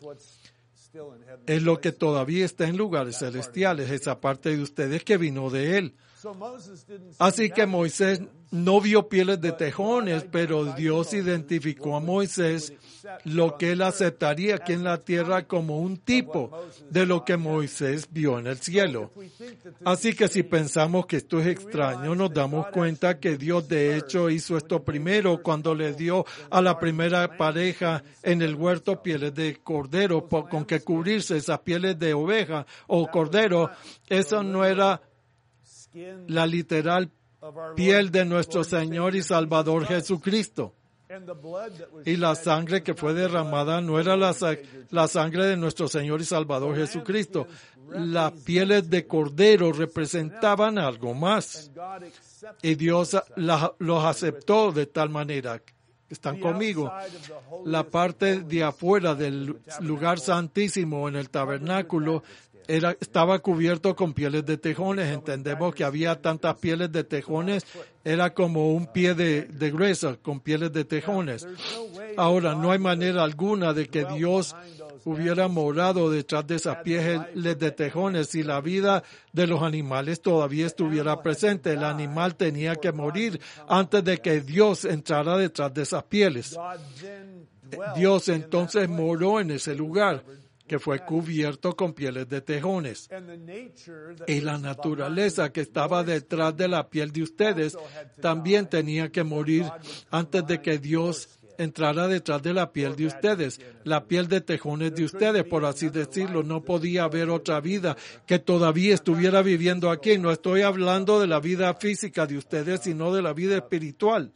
Es lo que todavía está en lugares celestiales, esa parte de ustedes que vino de él. Así que Moisés no vio pieles de tejones, pero Dios identificó a Moisés lo que él aceptaría aquí en la tierra como un tipo de lo que Moisés vio en el cielo. Así que si pensamos que esto es extraño, nos damos cuenta que Dios de hecho hizo esto primero cuando le dio a la primera pareja en el huerto pieles de cordero con que cubrirse. Esas pieles de oveja o cordero, eso no era la literal piel de nuestro Señor y Salvador Jesucristo. Y la sangre que fue derramada no era la sangre de nuestro Señor y Salvador Jesucristo. Las pieles de cordero representaban algo más. Y Dios los aceptó de tal manera. Están conmigo. La parte de afuera del lugar santísimo en el tabernáculo estaba cubierto con pieles de tejones. Entendemos que había tantas pieles de tejones, era como un pie de gruesa con pieles de tejones. Ahora, no hay manera alguna de que Dios hubiera morado detrás de esas pieles de tejones si la vida de los animales todavía estuviera presente. El animal tenía que morir antes de que Dios entrara detrás de esas pieles. Dios entonces moró en ese lugar, que fue cubierto con pieles de tejones. Y la naturaleza que estaba detrás de la piel de ustedes también tenía que morir antes de que Dios entrara detrás de la piel de ustedes. La piel de tejones de ustedes, por así decirlo. No podía haber otra vida que todavía estuviera viviendo aquí. No estoy hablando de la vida física de ustedes, sino de la vida espiritual.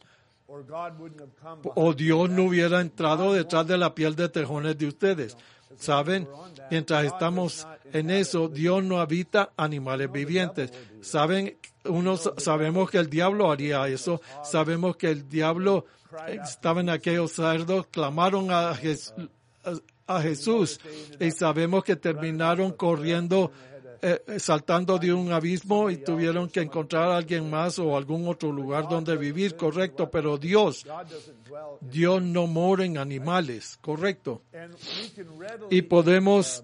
O Dios no hubiera entrado detrás de la piel de tejones de ustedes. ¿Saben? Mientras estamos en eso, Dios no habita animales vivientes. ¿Saben? Sabemos que el diablo haría eso. Sabemos que el diablo estaban aquellos cerdos, clamaron a Jesús y sabemos que terminaron corriendo, saltando de un abismo y tuvieron que encontrar a alguien más o algún otro lugar donde vivir, correcto, pero Dios no mora en animales, correcto. Y podemos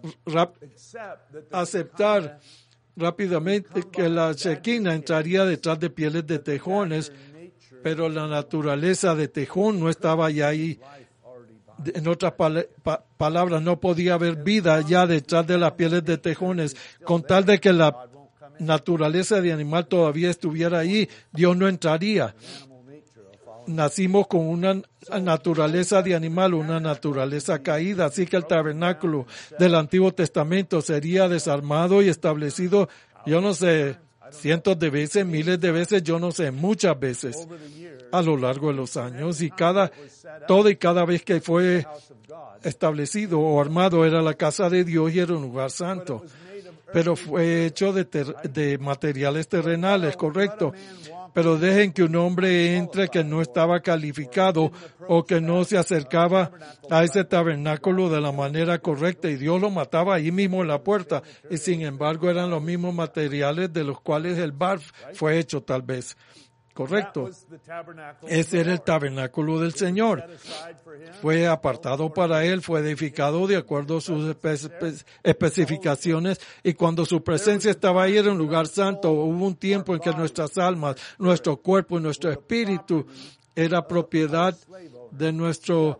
aceptar rápidamente que la Shekinah entraría detrás de pieles de tejones, pero la naturaleza de tejón no estaba ya ahí. En otras palabras, no podía haber vida ya detrás de las pieles de tejones. Con tal de que la naturaleza de animal todavía estuviera ahí, Dios no entraría. Nacimos con una naturaleza de animal, una naturaleza caída, así que el tabernáculo del Antiguo Testamento sería desarmado y establecido, yo no sé, cientos de veces, miles de veces, yo no sé, muchas veces a lo largo de los años, y cada vez que fue establecido o armado era la casa de Dios y era un lugar santo, pero fue hecho de materiales terrenales, correcto. Pero dejen que un hombre entre que no estaba calificado o que no se acercaba a ese tabernáculo de la manera correcta y Dios lo mataba ahí mismo en la puerta. Y sin embargo eran los mismos materiales de los cuales el bar fue hecho tal vez. Correcto. Ese era el tabernáculo del Señor. Fue apartado para Él, fue edificado de acuerdo a sus especificaciones y cuando su presencia estaba ahí era un lugar santo. Hubo un tiempo en que nuestras almas, nuestro cuerpo y nuestro espíritu era propiedad de nuestro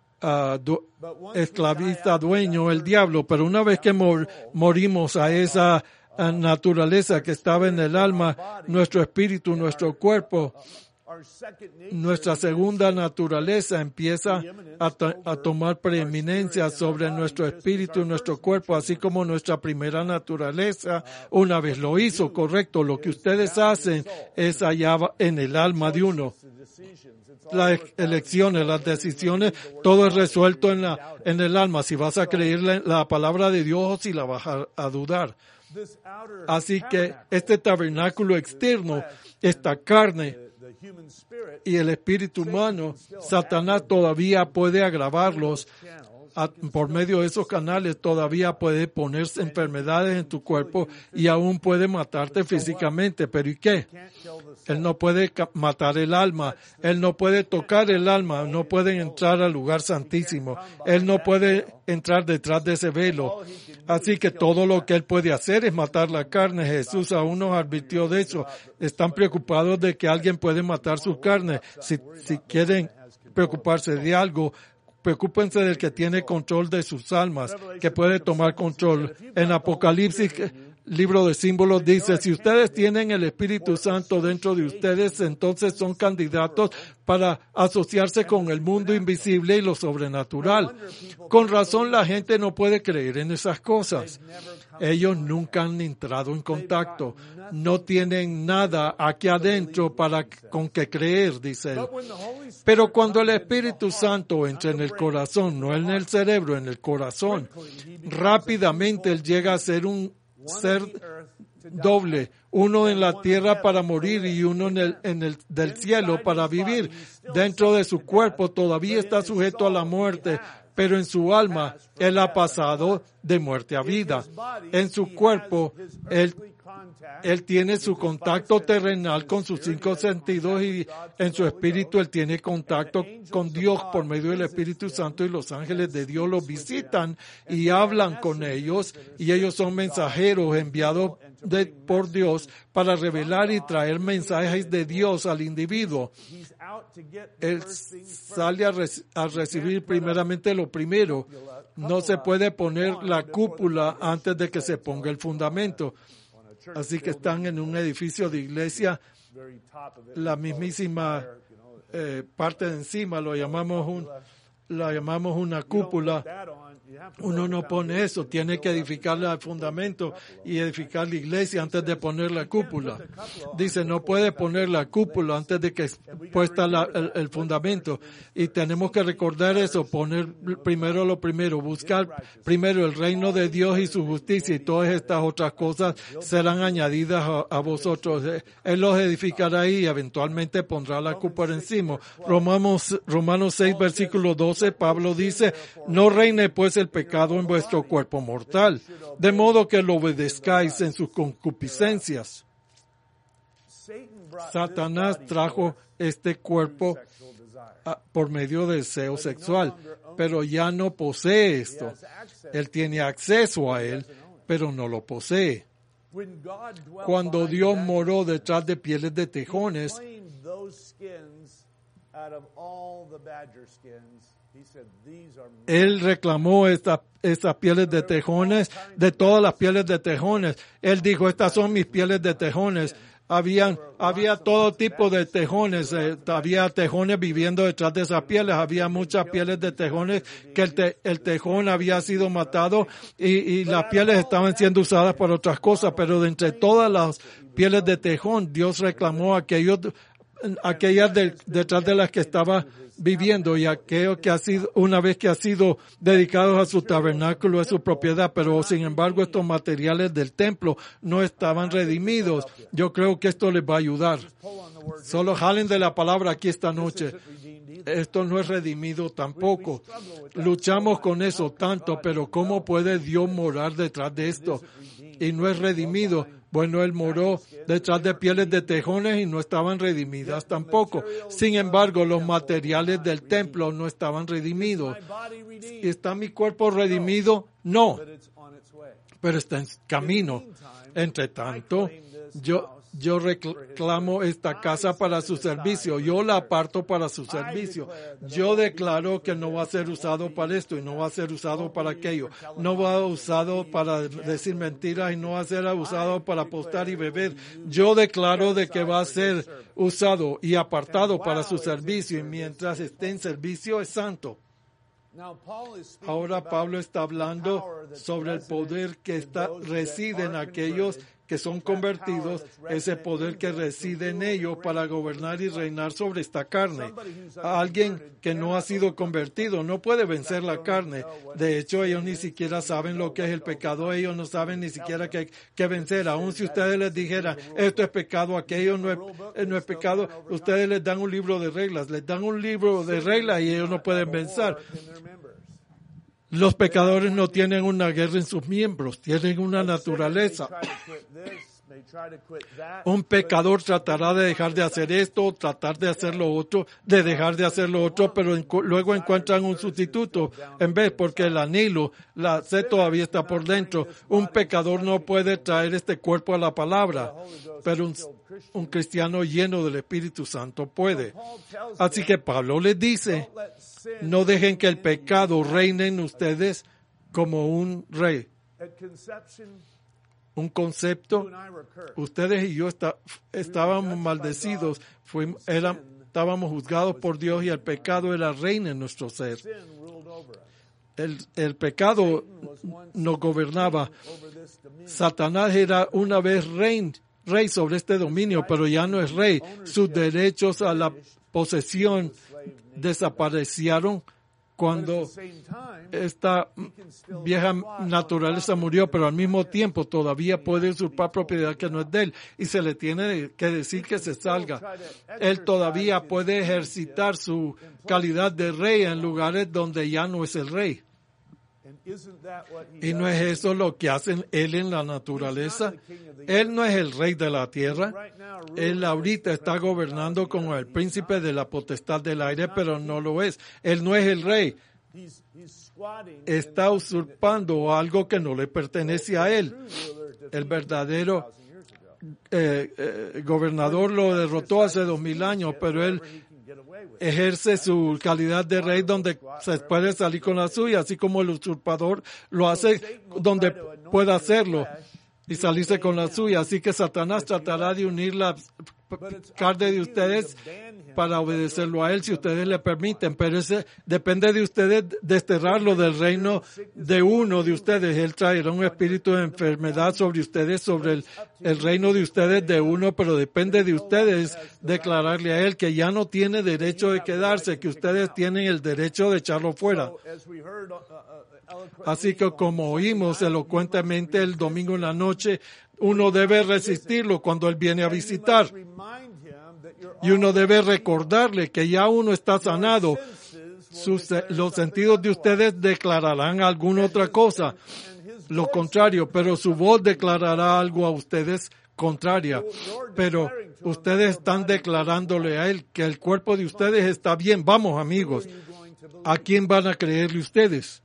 esclavista dueño, el diablo. Pero una vez que morimos a esa naturaleza que estaba en el alma, nuestro espíritu, nuestro cuerpo, nuestra segunda naturaleza empieza a tomar preeminencia sobre nuestro espíritu y nuestro cuerpo, así como nuestra primera naturaleza una vez lo hizo, correcto. Lo que ustedes hacen es allá en el alma de uno. Las elecciones, las decisiones, todo es resuelto en el alma, si vas a creer la palabra de Dios o si la vas a dudar. Así que este tabernáculo externo, esta carne y el espíritu humano, Satanás todavía puede agravarlos por medio de esos canales, todavía puede ponerse enfermedades en tu cuerpo y aún puede matarte físicamente. ¿Pero y qué? Él no puede matar el alma, Él no puede tocar el alma, no puede entrar al lugar santísimo, Él no puede entrar detrás de ese velo. Así que todo lo que Él puede hacer es matar la carne. Jesús aún nos advirtió de eso. Están preocupados de que alguien puede matar su carne. Si quieren preocuparse de algo, preocúpense del que tiene control de sus almas, que puede tomar control. En Apocalipsis, libro de símbolos, dice, si ustedes tienen el Espíritu Santo dentro de ustedes, entonces son candidatos para asociarse con el mundo invisible y lo sobrenatural. Con razón la gente no puede creer en esas cosas. Ellos nunca han entrado en contacto. No tienen nada aquí adentro con que creer, dice él. Pero cuando el Espíritu Santo entra en el corazón, no en el cerebro, en el corazón, rápidamente él llega a ser un ser doble, uno en la tierra para morir y uno del cielo para vivir. Dentro de su cuerpo todavía está sujeto a la muerte, pero en su alma él ha pasado de muerte a vida. En su cuerpo él tiene su contacto terrenal con sus 5 sentidos y en su espíritu él tiene contacto con Dios por medio del Espíritu Santo y los ángeles de Dios los visitan y hablan con ellos y ellos son mensajeros enviados por Dios para revelar y traer mensajes de Dios al individuo. Él sale a recibir primeramente lo primero. No se puede poner la cúpula antes de que se ponga el fundamento. Así que están en un edificio de iglesia, la mismísima parte de encima, la llamamos una cúpula. Uno no pone eso, tiene que edificar el fundamento y edificar la iglesia antes de poner la cúpula. Dice, no puede poner la cúpula antes de que puesta el fundamento. Y tenemos que recordar eso, poner primero lo primero, buscar primero el reino de Dios y su justicia, y todas estas otras cosas serán añadidas a vosotros. Él los edificará y eventualmente pondrá la cúpula encima. Romanos 6, versículo 12, Pablo dice, no reine pues el pecado en vuestro cuerpo mortal, de modo que lo obedezcáis en sus concupiscencias. Satanás trajo este cuerpo por medio del deseo sexual, pero ya no posee esto. Él tiene acceso a él, pero no lo posee. Cuando Dios moró detrás de pieles de tejones, Él reclamó estas pieles de tejones, de todas las pieles de tejones. Él dijo, estas son mis pieles de tejones. Había todo tipo de tejones, había tejones viviendo detrás de esas pieles, había muchas pieles de tejones que el tejón había sido matado y las pieles estaban siendo usadas para otras cosas, pero de entre todas las pieles de tejón, Dios reclamó aquellas detrás de las que estaba viviendo y aquello que ha sido, una vez que ha sido dedicados a su tabernáculo, a su propiedad, pero sin embargo estos materiales del templo no estaban redimidos. Yo creo que esto les va a ayudar. Solo jalen de la palabra aquí esta noche. Esto no es redimido tampoco. Luchamos con eso tanto, pero ¿cómo puede Dios morar detrás de esto? Y no es redimido. Bueno, Él moró detrás de pieles de tejones y no estaban redimidas tampoco. Sin embargo, los materiales del templo no estaban redimidos. ¿Está mi cuerpo redimido? No. Pero está en camino. Entre tanto, yo reclamo esta casa para su servicio. Yo la aparto para su servicio. Yo declaro que no va a ser usado para esto y no va a ser usado para aquello. No va a ser usado para decir mentiras y no va a ser usado para apostar y beber. Yo declaro de que va a ser usado y apartado para su servicio, y mientras esté en servicio es santo. Ahora Pablo está hablando sobre el poder que reside en aquellos que son convertidos, ese poder que reside en ellos para gobernar y reinar sobre esta carne. Alguien que no ha sido convertido no puede vencer la carne. De hecho, ellos ni siquiera saben lo que es el pecado. Ellos no saben ni siquiera qué vencer. Aun si ustedes les dijeran, esto es pecado, aquello no es pecado, ustedes les dan un libro de reglas. Les dan un libro de reglas y ellos no pueden vencer. Los pecadores no tienen una guerra en sus miembros, tienen una naturaleza. Un pecador tratará de dejar de hacer esto, tratar de hacer lo otro, de dejar de hacer lo otro, pero luego encuentran un sustituto en vez, porque el anhelo, la sed todavía está por dentro. Un pecador no puede traer este cuerpo a la palabra, pero un cristiano lleno del Espíritu Santo puede. Así que Pablo les dice, no dejen que el pecado reine en ustedes como un rey. Un concepto, ustedes y yo estábamos maldecidos, estábamos juzgados por Dios y el pecado era reina en nuestro ser. El pecado nos gobernaba. Satanás era una vez rey sobre este dominio, pero ya no es rey. Sus derechos a la posesión desaparecieron cuando esta vieja naturaleza murió, pero al mismo tiempo todavía puede usurpar propiedad que no es de él y se le tiene que decir que se salga. Él todavía puede ejercitar su calidad de rey en lugares donde ya no es el rey. ¿Y no es eso lo que hace él en la naturaleza? Él no es el rey de la tierra. Él ahorita está gobernando como el príncipe de la potestad del aire, pero no lo es. Él no es el rey. Está usurpando algo que no le pertenece a él. El verdadero gobernador lo derrotó hace 2000 años, pero él ejerce su calidad de rey donde se puede salir con la suya, así como el usurpador lo hace donde pueda hacerlo y salirse con la suya. Así que Satanás tratará de unir la carne de ustedes para obedecerlo a él si ustedes le permiten, pero ese depende de ustedes desterrarlo del reino de uno de ustedes. Él traerá un espíritu de enfermedad sobre ustedes, sobre el reino de ustedes de uno, pero depende de ustedes declararle a él que ya no tiene derecho de quedarse, que ustedes tienen el derecho de echarlo fuera. Así que como oímos elocuentemente el domingo en la noche, uno debe resistirlo cuando él viene a visitar. Y uno debe recordarle que ya uno está sanado. Los sentidos de ustedes declararán alguna otra cosa, lo contrario, pero su voz declarará algo a ustedes contraria. Pero ustedes están declarándole a él que el cuerpo de ustedes está bien. Vamos, amigos, ¿a quién van a creerle ustedes?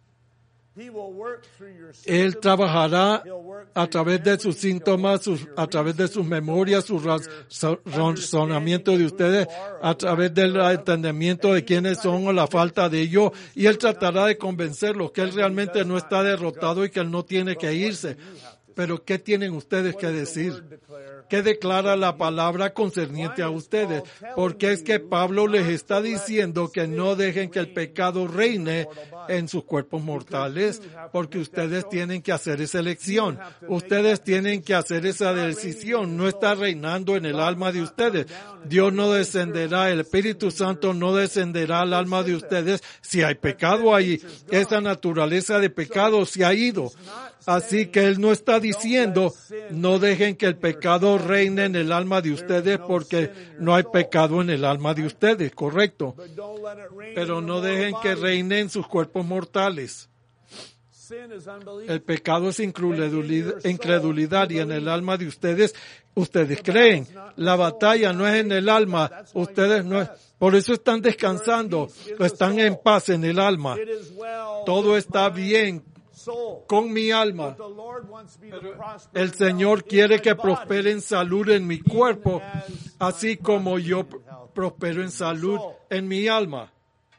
Él trabajará a través de sus síntomas, a través de sus memorias, su razonamiento de ustedes, a través del entendimiento de quiénes son o la falta de ello, y él tratará de convencerlos que él realmente no está derrotado y que él no tiene que irse. Pero ¿qué tienen ustedes que decir? ¿Qué declara la palabra concerniente a ustedes? Porque es que Pablo les está diciendo que no dejen que el pecado reine en sus cuerpos mortales, porque ustedes tienen que hacer esa elección. Ustedes tienen que hacer esa decisión. No está reinando en el alma de ustedes. Dios no descenderá, el Espíritu Santo no descenderá al alma de ustedes si hay pecado ahí. Esa naturaleza de pecado se ha ido. Así que él no está diciendo, no dejen que el pecado reine en el alma de ustedes porque no hay pecado en el alma de ustedes, correcto. Pero no dejen que reine en sus cuerpos mortales. El pecado es incredulidad y en el alma de ustedes creen. La batalla no es en el alma, ustedes no es. Por eso están descansando, están en paz en el alma. Todo está bien con mi alma. Pero el Señor quiere que prospere en salud en mi cuerpo, así como yo prospero en salud en mi alma.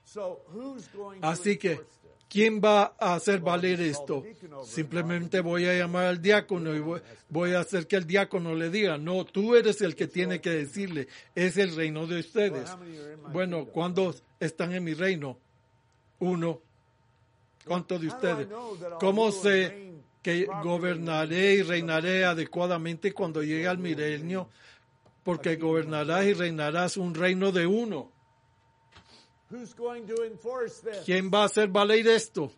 Así que, ¿quién va a hacer valer esto? Simplemente voy a llamar al diácono y voy a hacer que el diácono le diga, no, tú eres el que tiene que decirle, es el reino de ustedes. Bueno, ¿cuántos están en mi reino? Uno. ¿Cuántos de ustedes? ¿Cómo sé que gobernaré y reinaré adecuadamente cuando llegue al milenio? Porque gobernarás y reinarás un reino de uno. ¿Quién va a hacer valer esto?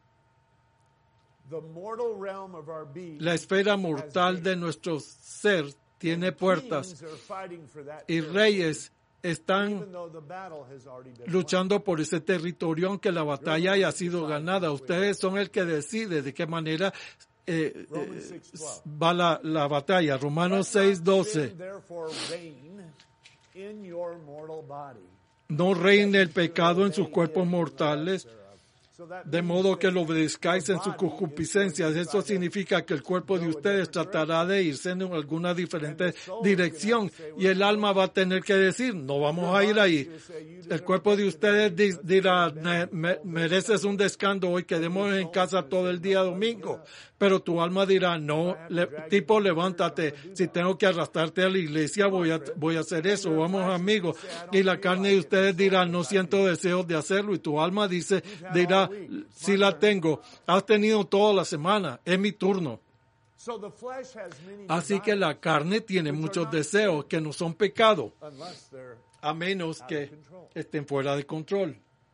La esfera mortal de nuestro ser tiene puertas y reyes están luchando por ese territorio aunque la batalla haya sido ganada. Ustedes son el que decide de qué manera va la batalla. Romanos 6:12. No reine el pecado en sus cuerpos mortales, de modo que lo obedezcáis en sus concupiscencias. Eso significa que el cuerpo de ustedes tratará de irse en alguna diferente dirección y el alma va a tener que decir, no vamos a ir ahí. El cuerpo de ustedes dirá, mereces un descanso hoy, quedemos en casa todo el día domingo. Pero tu alma dirá, no, tipo, levántate. Si tengo que arrastrarte a la iglesia, voy a hacer eso. Vamos, amigos. Y la carne de ustedes dirá, no siento deseos de hacerlo. Y tu alma dirá, sí la tengo. Has tenido toda la semana. Es mi turno. Así que la carne tiene muchos deseos que no son pecado, a menos que estén fuera de control.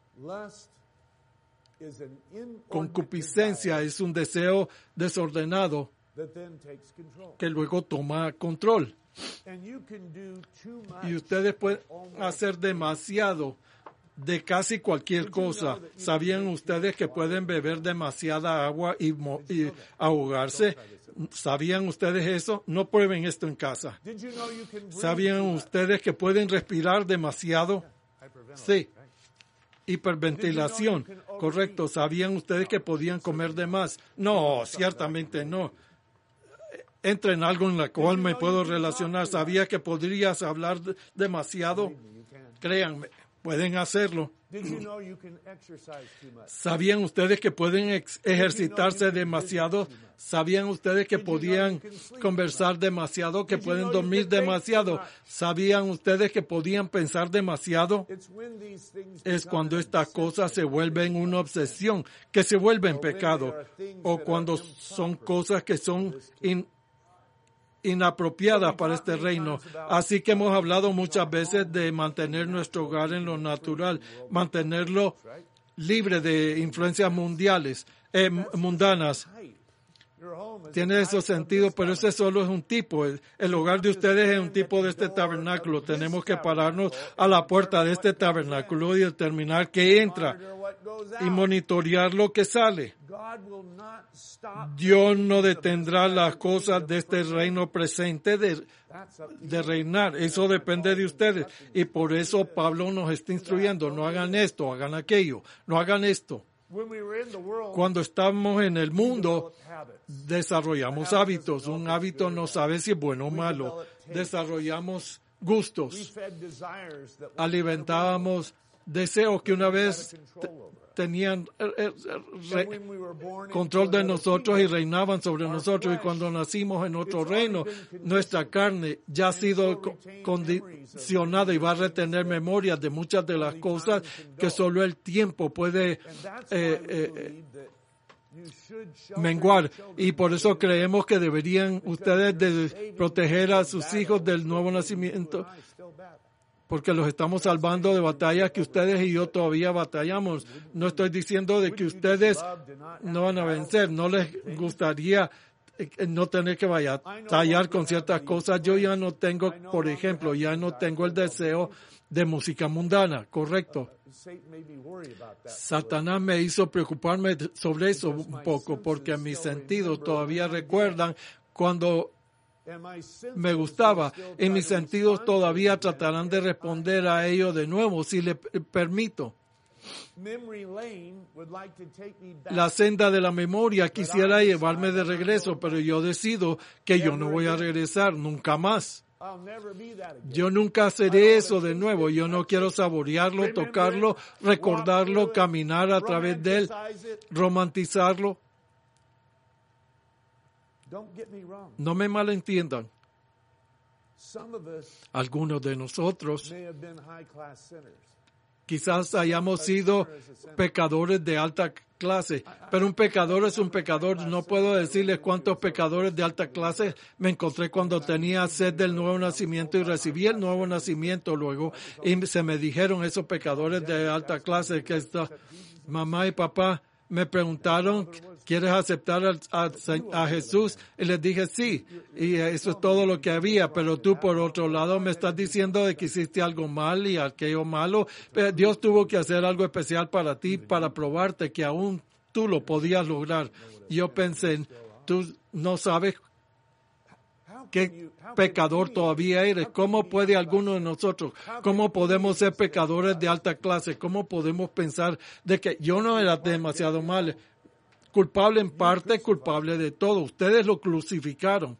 Concupiscencia es un deseo desordenado que luego toma control. Y ustedes pueden hacer demasiado de casi cualquier cosa. ¿Sabían ustedes que pueden beber demasiada agua y ahogarse? ¿Sabían ustedes eso? No prueben esto en casa. ¿Sabían ustedes que pueden respirar demasiado? Sí. Hiperventilación, correcto. ¿Sabían ustedes que podían comer de más? No, ciertamente no. Entra en algo en la cual me puedo relacionar. ¿Sabía que podrías hablar demasiado? Créanme, Pueden hacerlo. Did you know you can exercise too much? ¿Sabían ustedes que pueden ejercitarse demasiado? ¿Sabían ustedes que podían conversar demasiado, que pueden dormir demasiado? ¿Sabían ustedes que podían pensar demasiado? It's when these things Es cuando estas cosas se vuelven una obsesión, que se vuelven pecado, o cuando son cosas que son inapropiadas para este reino. Así que hemos hablado muchas veces de mantener nuestro hogar en lo natural, mantenerlo libre de influencias mundanas. Tiene esos sentidos, pero ese solo es un tipo. El hogar de ustedes es un tipo de este tabernáculo. Tenemos que pararnos a la puerta de este tabernáculo y determinar qué entra y monitorear lo que sale. Dios no detendrá las cosas de este reino presente de reinar. Eso depende de ustedes. Y por eso Pablo nos está instruyendo. No hagan esto, hagan aquello. No hagan esto. Cuando estamos en el mundo, desarrollamos hábitos. Un hábito no sabe si es bueno o malo. Desarrollamos gustos. Alimentábamos deseos que una vez tenían control de nosotros y reinaban sobre nosotros. Y cuando nacimos en otro reino, nuestra carne ya ha sido condicionada y va a retener memorias de muchas de las cosas que solo el tiempo puede menguar. Y por eso creemos que deberían ustedes de proteger a sus hijos del nuevo nacimiento, porque los estamos salvando de batallas que ustedes y yo todavía batallamos. No estoy diciendo de que ustedes no van a vencer. No les gustaría no tener que batallar con ciertas cosas. Yo ya no tengo, por ejemplo, ya no tengo el deseo de música mundana, ¿correcto? Satanás me hizo preocuparme sobre eso un poco, porque mis sentidos todavía recuerdan cuando me gustaba, y mis sentidos todavía tratarán de responder a ello de nuevo si le permito. La senda de la memoria quisiera llevarme de regreso, pero yo decido que yo no voy a regresar nunca más. Yo nunca seré eso de nuevo. Yo no quiero saborearlo, tocarlo, recordarlo, caminar a través de él, romantizarlo. No me malentiendan. Algunos de nosotros quizás hayamos sido pecadores de alta clase, pero un pecador es un pecador. No puedo decirles cuántos pecadores de alta clase me encontré cuando tenía sed del nuevo nacimiento y recibí el nuevo nacimiento luego, y se me dijeron esos pecadores de alta clase que mamá y papá me preguntaron, ¿quieres aceptar a Jesús? Y les dije sí, y eso es todo lo que había. Pero tú, por otro lado, me estás diciendo de que hiciste algo mal y aquello malo. Pero Dios tuvo que hacer algo especial para ti, para probarte que aún tú lo podías lograr. Y yo pensé, tú no sabes qué pecador todavía eres. ¿Cómo puede alguno de nosotros? ¿Cómo podemos ser pecadores de alta clase? ¿Cómo podemos pensar de que yo no era demasiado mal? Culpable en parte, culpable de todo. Ustedes lo crucificaron.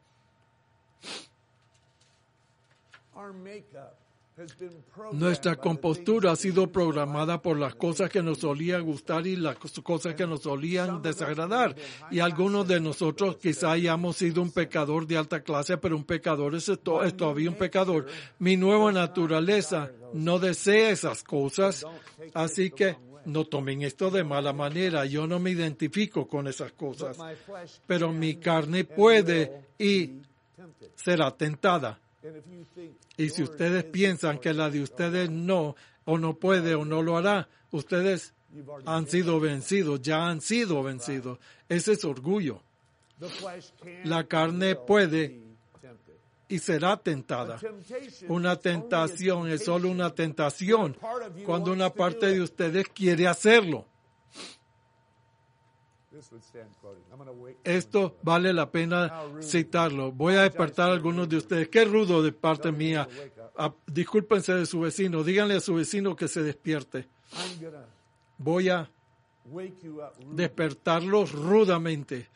Nuestra compostura ha sido programada por las cosas que nos solían gustar y las cosas que nos solían desagradar. Y algunos de nosotros quizá hayamos sido un pecador de alta clase, pero un pecador es todavía un pecador. Mi nueva naturaleza no desea esas cosas, así que no tomen esto de mala manera. Yo no me identifico con esas cosas, pero mi carne puede y será tentada. Y si ustedes piensan que la de ustedes no, o no puede, o no lo hará, ustedes han sido vencidos, ya han sido vencidos. Ese es orgullo. La carne puede y será tentada. Una tentación es solo una tentación cuando una parte de ustedes quiere hacerlo. Esto vale la pena citarlo. Voy a despertar a algunos de ustedes. Qué rudo de parte mía. Discúlpense de su vecino. Díganle a su vecino que se despierte. Voy a despertarlos rudamente.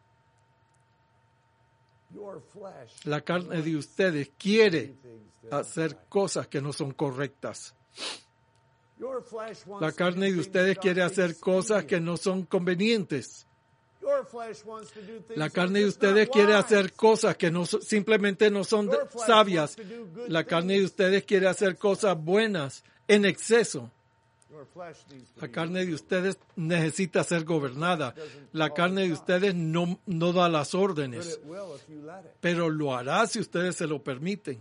La carne de ustedes quiere hacer cosas que no son correctas. Your flesh wants La to carne do de ustedes things quiere that hacer aren't cosas que expedient. no son convenientes. Your flesh wants to do things La that carne are de just not ustedes quiere hacer wise. cosas que no simplemente no son Your flesh sabias. wants to do good La carne de things. ustedes quiere hacer cosas buenas en exceso. Your flesh needs to La be carne de ustedes necesita ser gobernada. La carne de ustedes no da las but órdenes, it will if you let it. pero lo hará si ustedes se lo permiten.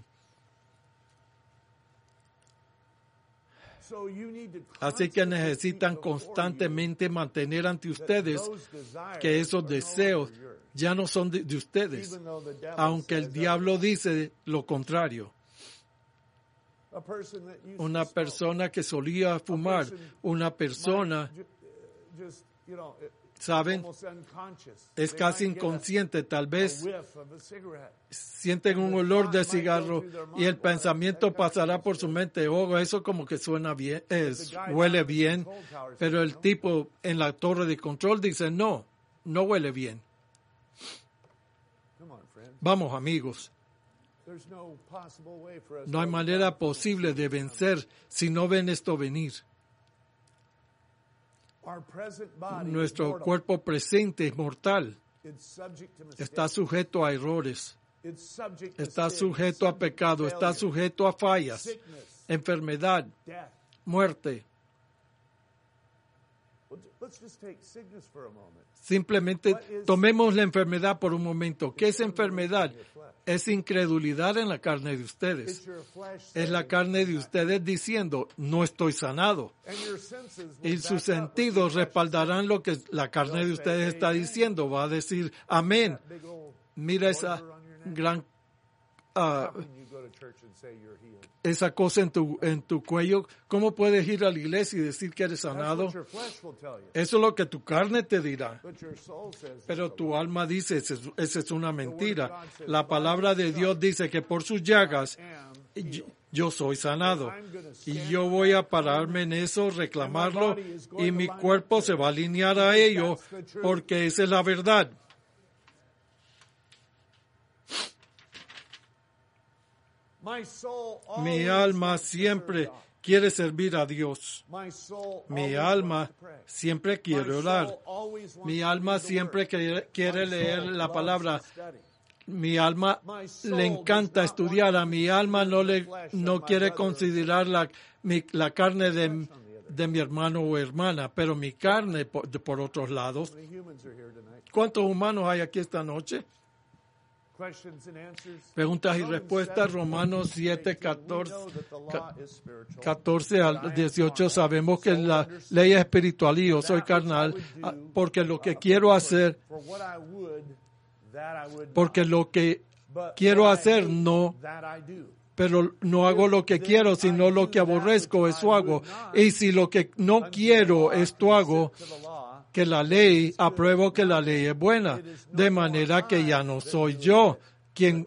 So you need to Así que constantly necesitan keep before constantemente mantener ante you that ustedes those desires que esos are no deseos longer yours, ya no son de ustedes, even though the devil aunque el says diablo otherwise. dice lo contrario. A person that used Una to smoke, persona que solía fumar, una persona, might just, you know, ¿saben? almost unconscious. Es They casi might get inconsciente, tal a vez whiff of a cigarette. sienten un olor de cigarro y el pensamiento pasará por su mente, oh, eso como que suena bien, huele bien, pero el tipo en la torre de control dice, no huele bien. Come on, friend. Vamos, amigos, There's no possible way for us no hay to manera overcome posible de vencer si no ven esto venir. Our present body is Nuestro mortal. cuerpo presente es mortal, It's subject to mistakes. está sujeto a errores, It's subject to está sin, sujeto a subject to pecado, está failure, sujeto a fallas, sickness, enfermedad, death. muerte. Well, let's just take sickness for a moment. Simplemente tomemos la enfermedad por un momento. ¿Qué es enfermedad? Es incredulidad en la carne de It's ustedes. your flesh Es la saying, carne de ustedes diciendo, no estoy sanado. and your senses will Y back sus up what your sentidos flesh respaldarán lo que la carne de ustedes está diciendo. Va a decir, amén. says. Big old Mira esa order on your neck. gran, How can you go to church and say you're healed? esa cosa en tu cuello. ¿Cómo puedes ir a la iglesia y decir que eres That's sanado? what your flesh will tell you. Eso es lo que tu carne te dirá. But your soul says Pero it's a tu lie. alma dice, esa es una mentira. La palabra de Dios dice que por sus llagas yo soy sanado. Y yo voy a pararme en eso, reclamarlo, y mi cuerpo se va a alinear a ello, porque esa es la verdad. My soul Mi always alma wants to serve siempre God. quiere servir a Dios. My soul Mi always alma wants to pray. siempre quiere My orar. soul always wants Mi to alma read the siempre word. quiere My leer soul la loves palabra. to study. Mi alma le encanta estudiar. A mi alma no quiere considerar la carne de mi hermano o hermana, pero mi carne por otros lados. How many humans are here tonight? ¿Cuántos humanos hay aquí esta noche? Questions and answers. Preguntas y Romans respuestas, 7, Romanos 7, 14. We know that the law is spiritual. 14 al 18 sabemos que la ley es espiritual y yo soy carnal, porque lo que quiero hacer, For what I would, that I would porque not. lo que But quiero what I hacer hate, no, that I do. pero no hago lo que quiero, sino lo que aborrezco, eso hago. Y si lo que no quiero, esto hago, To the law, que la ley, apruebo que la ley es buena, de manera que ya no soy yo quien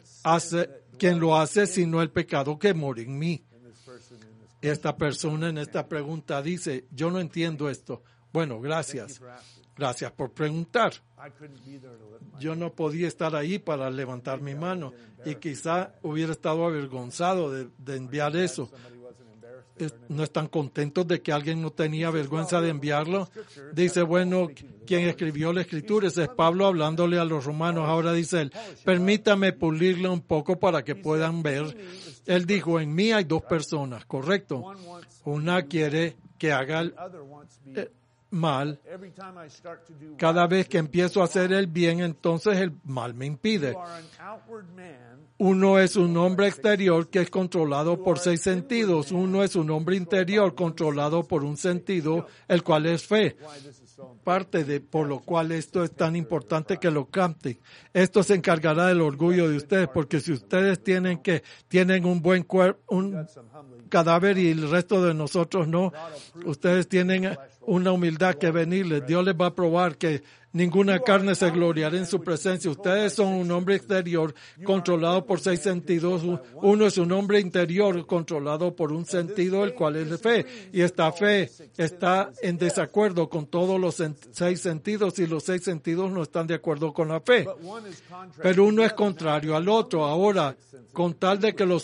lo hace, sino el pecado que mora en mí. and this person in this. Esta persona en esta pregunta dice, yo no entiendo esto. Bueno, gracias. For asking. Gracias por preguntar. I couldn't be there to lift my Yo no podía estar ahí para levantar mi mano y quizá hubiera estado avergonzado de enviar eso. Somebody wasn't embarrassed. No están contentos de que alguien no tenía vergüenza de enviarlo. Dice, bueno, quien escribió la escritura, ese es Pablo hablándole a los romanos. Ahora dice él, permítame pulirle un poco para que puedan ver. Él dijo, en mí hay dos personas, ¿correcto? One wants, Una quiere que haga el the other wants to be. mal. Every time I start to do Cada right, vez que empiezo a hacer el bien, entonces el mal me impide. you are an outward man. Uno es un hombre exterior que es controlado por 6 sentidos. Uno es un hombre interior controlado por un sentido, el cual es fe. Why this is so important. Parte de por lo cual esto es tan importante que lo capten. Esto se encargará del orgullo de ustedes, porque si ustedes tienen un buen cuerpo, un Some humbling. cadáver y el resto de nosotros no, ustedes tienen una humildad que venirles. Dios les va a probar que ninguna carne se gloriará en su presencia. Ustedes son un hombre exterior controlado por 6 sentidos. Uno es un hombre interior controlado por un sentido, el cual es la fe. Y esta fe está en desacuerdo con todos los 6 sentidos, y los 6 sentidos no están de acuerdo con la fe. But one is contrary. Pero uno es contrario al otro. Ahora, con tal de que los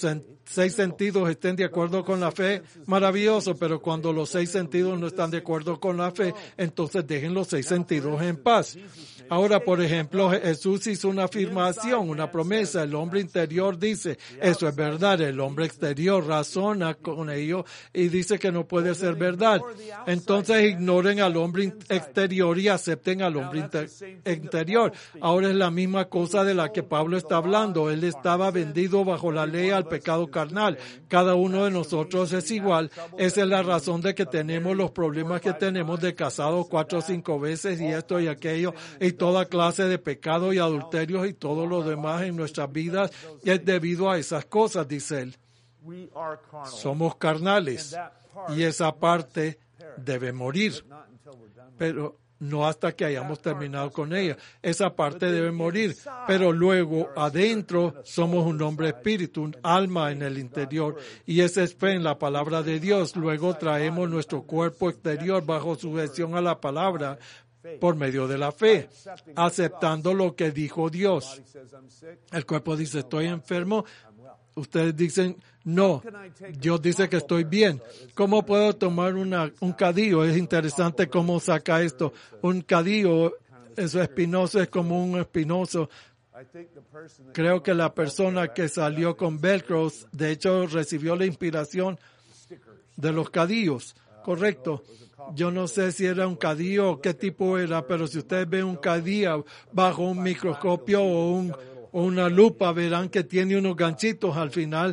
6 sentidos estén de acuerdo con la fe, maravilloso, pero cuando los 6 sentidos no están de acuerdo con la fe, entonces dejen los 6 sentidos en paz. Ahora, por ejemplo, Jesús hizo una afirmación, una promesa. El hombre interior dice, eso es verdad. El hombre exterior razona con ello y dice que no puede ser verdad. Entonces ignoren al hombre exterior y acepten al hombre interior. Ahora es la misma cosa de la que Pablo está hablando. Él estaba vendido bajo la ley al pecado carnal. Cada uno de nosotros es igual. Esa es la razón de que tenemos los problemas que tenemos de casados 4 o 5 veces y esto y aquello y toda clase de pecado y adulterios y todo lo demás en nuestras vidas es debido a esas cosas, dice él. Somos carnales y esa parte debe morir, pero no hasta que hayamos terminado con ella. Esa parte debe morir, pero luego adentro somos un hombre espíritu, un alma en el interior, y esa es fe en la palabra de Dios. Luego traemos nuestro cuerpo exterior bajo sujeción a la palabra por medio de la fe, aceptando lo que dijo Dios. El cuerpo dice, estoy enfermo. Ustedes dicen, no, Dios dice que estoy bien. ¿Cómo puedo tomar un cadillo? Es interesante cómo saca esto. Un cadillo, eso espinoso, es como un espinoso. Creo que la persona que salió con velcros, de hecho, recibió la inspiración de los cadillos. Correcto. Yo no sé si era un cadillo o qué tipo era, pero si ustedes ven un cadillo bajo un microscopio o una lupa, verán que tiene unos ganchitos al final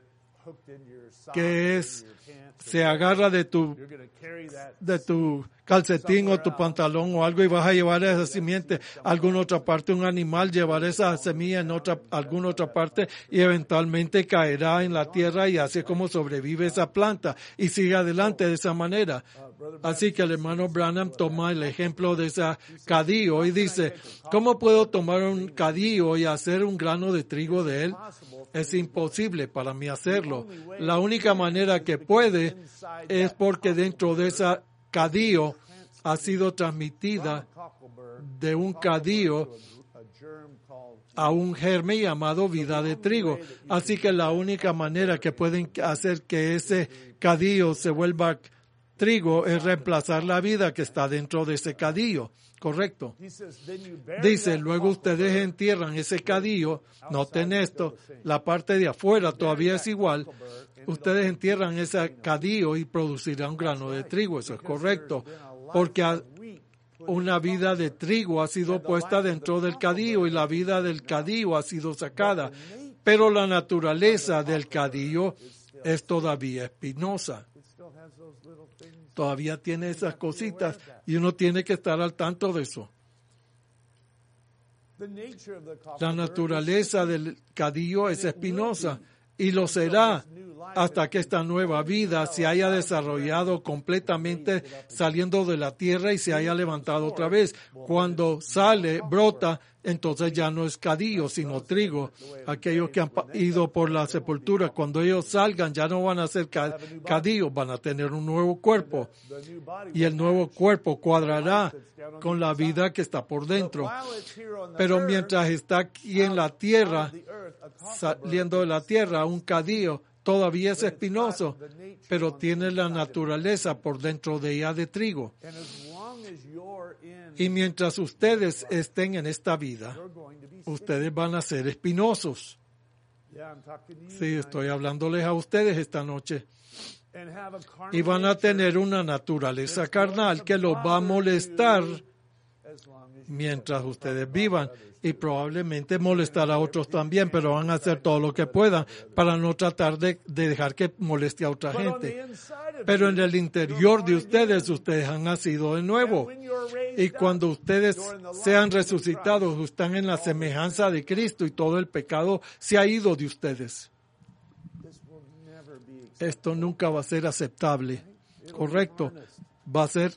que se agarra de tu calcetín o tu pantalón o algo y vas a llevar esa simiente a alguna otra parte. Un animal llevará esa semilla en alguna otra parte y eventualmente caerá en la tierra y así es como sobrevive esa planta y sigue adelante de esa manera. Así que el hermano Branham toma el ejemplo de ese cadillo y dice, ¿cómo puedo tomar un cadillo y hacer un grano de trigo de él? Es imposible para mí hacerlo. La única manera que puede es porque dentro de ese cadillo ha sido transmitida de un cadillo a un germen llamado vida de trigo. Así que la única manera que pueden hacer que ese cadillo se vuelva trigo es reemplazar la vida que está dentro de ese cadillo. Correcto. Dice, luego ustedes entierran ese cadillo, noten esto, la parte de afuera todavía es igual, ustedes entierran ese cadillo y producirá un grano de trigo, eso es correcto, porque una vida de trigo ha sido puesta dentro del cadillo y la vida del cadillo ha sido sacada, pero la naturaleza del cadillo es todavía espinosa. Todavía tiene esas cositas y uno tiene que estar al tanto de eso. La naturaleza del cadillo es espinosa y lo será hasta que esta nueva vida se haya desarrollado completamente saliendo de la tierra y se haya levantado otra vez. Cuando sale, brota, entonces ya no es cadillo, sino trigo. Aquellos que han ido por la sepultura, cuando ellos salgan, ya no van a ser cadillos, van a tener un nuevo cuerpo. Y el nuevo cuerpo cuadrará con la vida que está por dentro. Pero mientras está aquí en la tierra, saliendo de la tierra, un cadillo todavía es espinoso, pero tiene la naturaleza por dentro de ella de trigo. Y mientras ustedes estén en esta vida, ustedes van a ser espinosos. Sí, estoy hablándoles a ustedes esta noche. Y van a tener una naturaleza carnal que los va a molestar mientras ustedes vivan. Y probablemente molestará a otros también, pero van a hacer todo lo que puedan para no tratar de dejar que moleste a otra gente. Pero en el interior de ustedes han nacido de nuevo. Y cuando ustedes sean resucitados, están en la semejanza de Cristo y todo el pecado se ha ido de ustedes. Esto nunca va a ser aceptable. Correcto. Va a ser...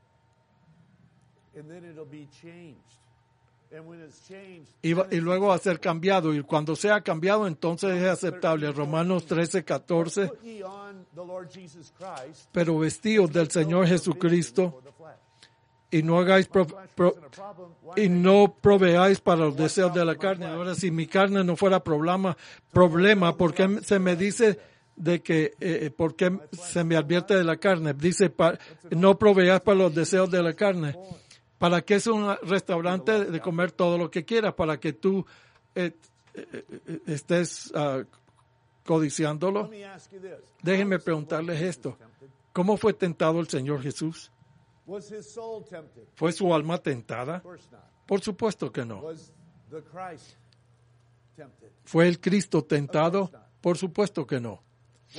Y luego va a ser cambiado, y cuando sea cambiado entonces es aceptable. Romanos 13:14. Pero vestidos del Señor Jesucristo y no hagáis y no proveáis para los deseos de la carne. Ahora, si mi carne no fuera problema, ¿por qué se me dice de que, por qué se me advierte de la carne? Dice, no proveáis para los deseos de la carne. ¿Para qué es un restaurante de comer todo lo que quieras? Para que tú estés codiciándolo. Déjenme preguntarles esto. ¿Cómo fue tentado el Señor Jesús? ¿Fue su alma tentada? Por supuesto que no. ¿Fue el Cristo tentado? Por supuesto que no.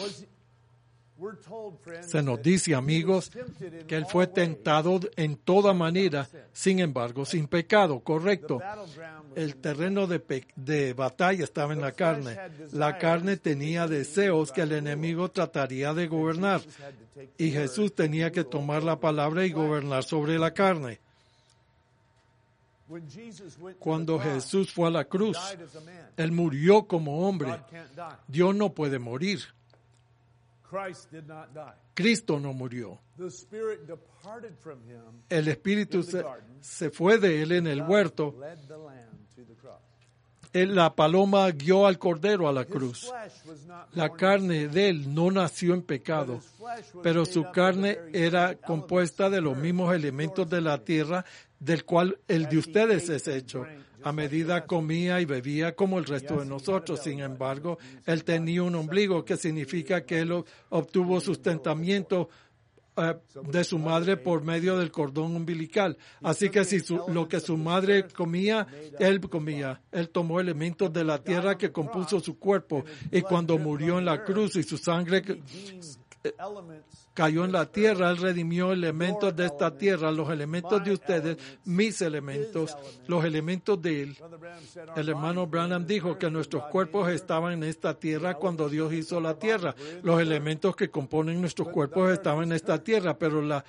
Se nos dice, amigos, que Él fue tentado en toda manera, sin embargo, sin pecado, correcto. El terreno de batalla estaba en la carne. La carne tenía deseos que el enemigo trataría de gobernar. Y Jesús tenía que tomar la palabra y gobernar sobre la carne. Cuando Jesús fue a la cruz, Él murió como hombre. Dios no puede morir. Cristo no murió. El Espíritu se fue de Él en el huerto. La paloma guió al Cordero a la cruz. La carne de Él no nació en pecado, pero su carne era compuesta de los mismos elementos de la tierra, del cual el de ustedes es hecho. A medida comía y bebía como el resto de nosotros. Sin embargo, Él tenía un ombligo, que significa que Él obtuvo sustentamiento de su madre por medio del cordón umbilical. Así que si lo que su madre comía, Él comía. Él tomó elementos de la tierra que compuso su cuerpo. Y cuando murió en la cruz y su sangre cayó en la tierra, Él redimió elementos de esta tierra, los elementos de ustedes, mis elementos, los elementos de Él. El hermano Branham dijo que nuestros cuerpos estaban en esta tierra cuando Dios hizo la tierra. Los elementos que componen nuestros cuerpos estaban en esta tierra, pero la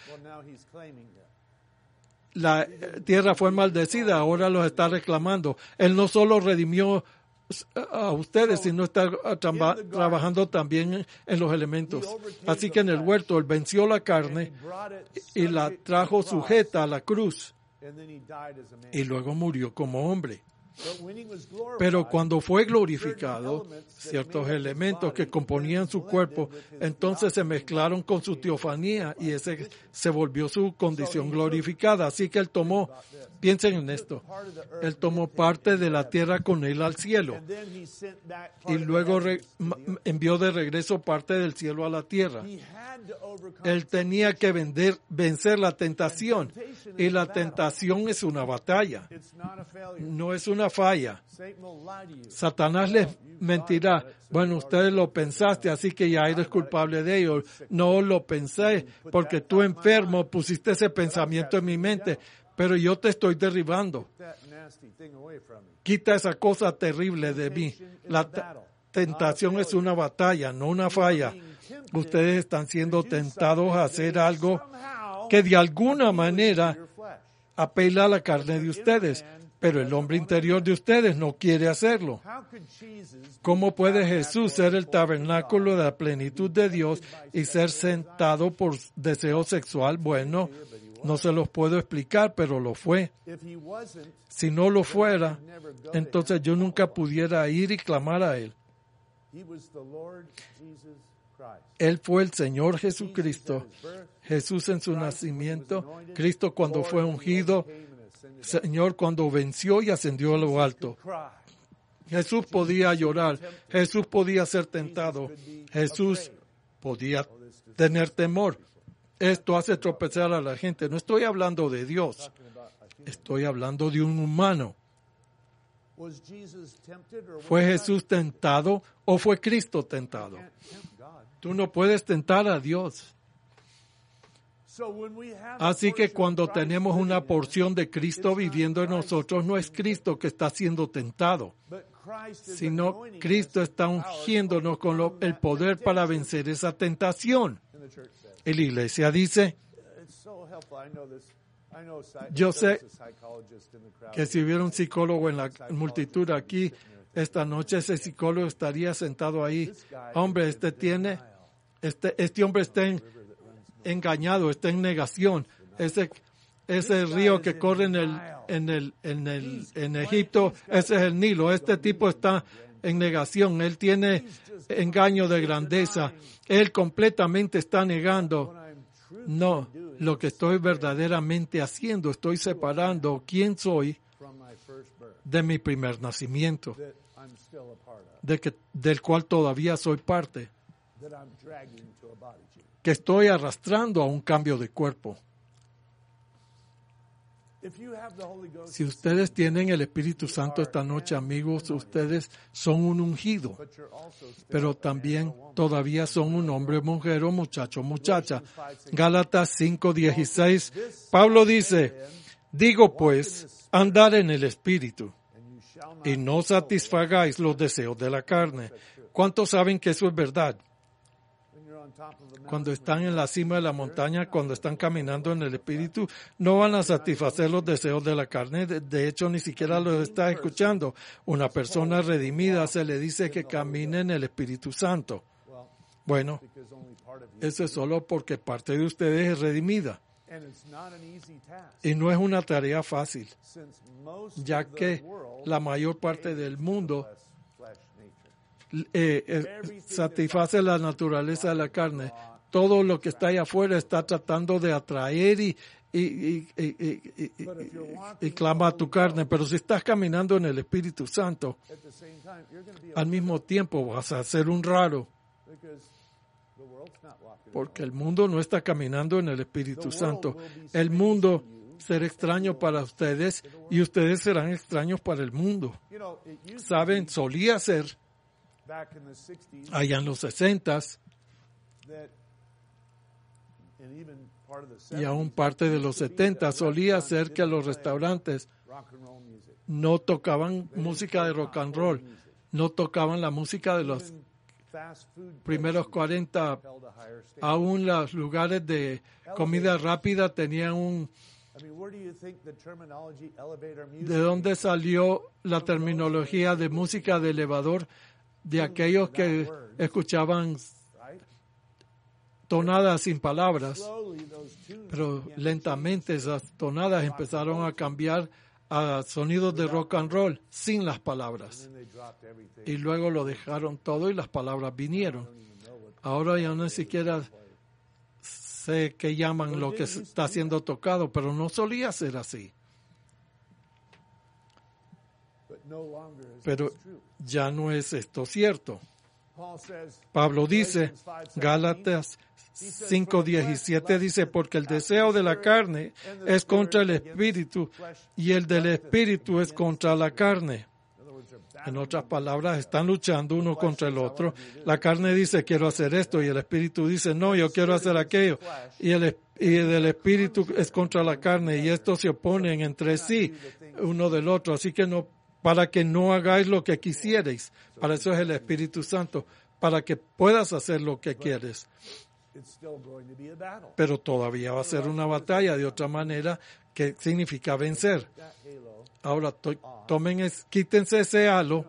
tierra fue maldecida, ahora los está reclamando. Él no solo redimió a ustedes, sino está trabajando también en los elementos. Así que en el huerto Él venció la carne y la trajo sujeta a la cruz y luego murió como hombre. Pero cuando fue glorificado, ciertos elementos que componían su cuerpo, entonces se mezclaron con su teofanía y ese se volvió su condición glorificada. Así que Él tomó, piensen en esto, Él tomó parte de la tierra con Él al cielo y luego envió de regreso parte del cielo a la tierra. Él tenía que vencer la tentación, y la tentación es una batalla, no es una falla. Satanás les mentirá: bueno, ustedes lo pensaste, así que ya eres culpable de ello. No lo pensé, porque tú enfermo pusiste ese pensamiento en mi mente, pero yo te estoy derribando. Quita esa cosa terrible de mí. La tentación es una batalla, no una falla. Ustedes están siendo tentados a hacer algo que de alguna manera apela a la carne de ustedes, pero el hombre interior de ustedes no quiere hacerlo. ¿Cómo puede Jesús ser el tabernáculo de la plenitud de Dios y ser sentado por deseo sexual? Bueno, no se los puedo explicar, pero lo fue. Si no lo fuera, entonces yo nunca pudiera ir y clamar a Él. Él fue el Señor Jesucristo. Jesús en su nacimiento, Cristo cuando fue ungido, Señor cuando venció y ascendió a lo alto. Jesús podía llorar, Jesús podía ser tentado, Jesús podía tener temor. Esto hace tropezar a la gente. No estoy hablando de Dios, estoy hablando de un humano. ¿Fue Jesús tentado o fue Cristo tentado? Tú no puedes tentar a Dios. Así que cuando tenemos una porción de Cristo viviendo en nosotros, no es Cristo que está siendo tentado, sino Cristo está ungiéndonos con el poder para vencer esa tentación. Y la iglesia dice, yo sé que si hubiera un psicólogo en la multitud aquí esta noche, ese psicólogo estaría sentado ahí. Hombre, este hombre está engañado, está en negación. ese río que corre en Egipto, ese es el Nilo. Este tipo está en negación. Él tiene engaño de grandeza. Él completamente está negando. No, lo que estoy verdaderamente haciendo, estoy separando quién soy de mi primer nacimiento, del cual todavía soy parte, que estoy arrastrando a un cambio de cuerpo. Si ustedes tienen el Espíritu Santo esta noche, amigos, ustedes son un ungido, pero también todavía son un hombre, mujer o muchacho, muchacha. Gálatas 5:16, Pablo dice, digo pues, andad en el Espíritu y no satisfagáis los deseos de la carne. ¿Cuántos saben que eso es verdad? Cuando están en la cima de la montaña, cuando están caminando en el Espíritu, no van a satisfacer los deseos de la carne. De hecho, ni siquiera los está escuchando. Una persona redimida se le dice que camine en el Espíritu Santo. Bueno, eso es solo porque parte de ustedes es redimida. Y no es una tarea fácil, ya que la mayor parte del mundo satisface la naturaleza de la carne. Todo lo que está allá afuera está tratando de atraer y clama a tu carne. Pero si estás caminando en el Espíritu Santo, al mismo tiempo vas a ser un raro, porque el mundo no está caminando en el Espíritu Santo. El mundo será extraño para ustedes y ustedes serán extraños para el mundo. Saben, solía ser allá en los 60s y aún parte de los 70, solía ser que los restaurantes no tocaban música de rock and roll, no tocaban la música de los primeros 40, aún los lugares de comida rápida tenían ¿de dónde salió la terminología de música de elevador? De aquellos que escuchaban tonadas sin palabras, pero lentamente esas tonadas empezaron a cambiar a sonidos de rock and roll sin las palabras. Y luego lo dejaron todo y las palabras vinieron. Ahora ya no siquiera sé qué llaman lo que está siendo tocado, pero no solía ser así. Pero ya no es esto cierto. Pablo dice, Gálatas 5:17 dice, porque el deseo de la carne es contra el espíritu y el del espíritu es contra la carne. En otras palabras, están luchando uno contra el otro. La carne dice, quiero hacer esto, y el espíritu dice, no, yo quiero hacer aquello. Y el del espíritu es contra la carne, y estos se oponen entre sí, uno del otro. Así que no, para que no hagáis lo que quisierais. Para eso es el Espíritu Santo, para que puedas hacer lo que quieres. Pero todavía va a ser una batalla, de otra manera, que significa vencer. Ahora, quítense ese halo.